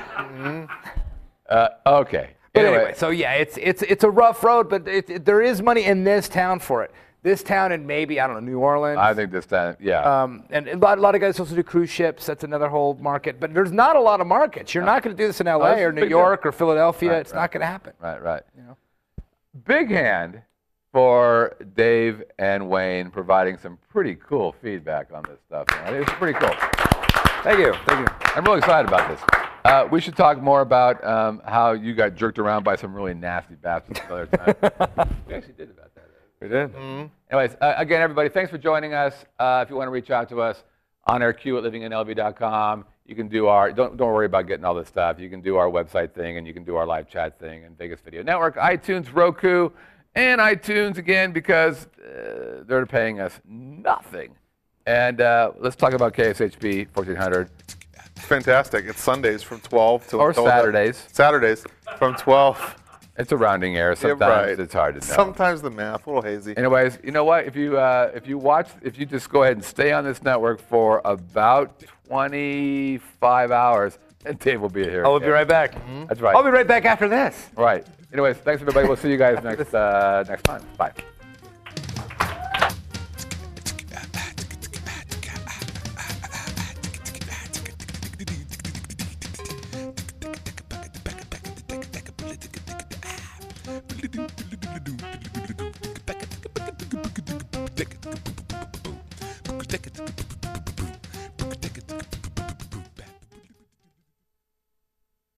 Uh, okay. But anyway, so yeah, it's it's it's a rough road, but it, it, there is money in this town for it. This town and maybe I don't know New Orleans. I think this time, yeah. Um, and a lot, a lot of guys also do cruise ships. That's another whole market. But there's not a lot of markets. You're not going to do this in L A this or is New big York deal. or Philadelphia. Right, it's right. not going to happen. right, right. You know? Big hand for Dave and Wayne providing some pretty cool feedback on this stuff. Man. It's pretty cool. Thank you. Thank you. I'm really excited about this. Uh, we should talk more about um, how you got jerked around by some really nasty bastards the other time. We actually did about that. We did. Anyways, uh, again, everybody, thanks for joining us. Uh, if you want to reach out to us, on air q at living in l v dot com. You can do our, don't, don't worry about getting all this stuff. You can do our website thing, and you can do our live chat thing, and Vegas Video Network, iTunes, Roku, and iTunes again because uh, they're paying us nothing. And uh, let's talk about K S H B fourteen hundred. Fantastic. It's Sundays from twelve till Or till Saturdays. Saturdays from twelve. It's a rounding error. Yeah, Sometimes right. it's hard to know. Sometimes the math a little hazy. Anyways, you know what? If you uh, if you watch, if you just go ahead and stay on this network for about twenty-five hours, and Dave will be here. I will be right back. That's right. I'll be right back after this. Right. Anyways, thanks everybody. We'll see you guys next uh, next time. Bye. Take it.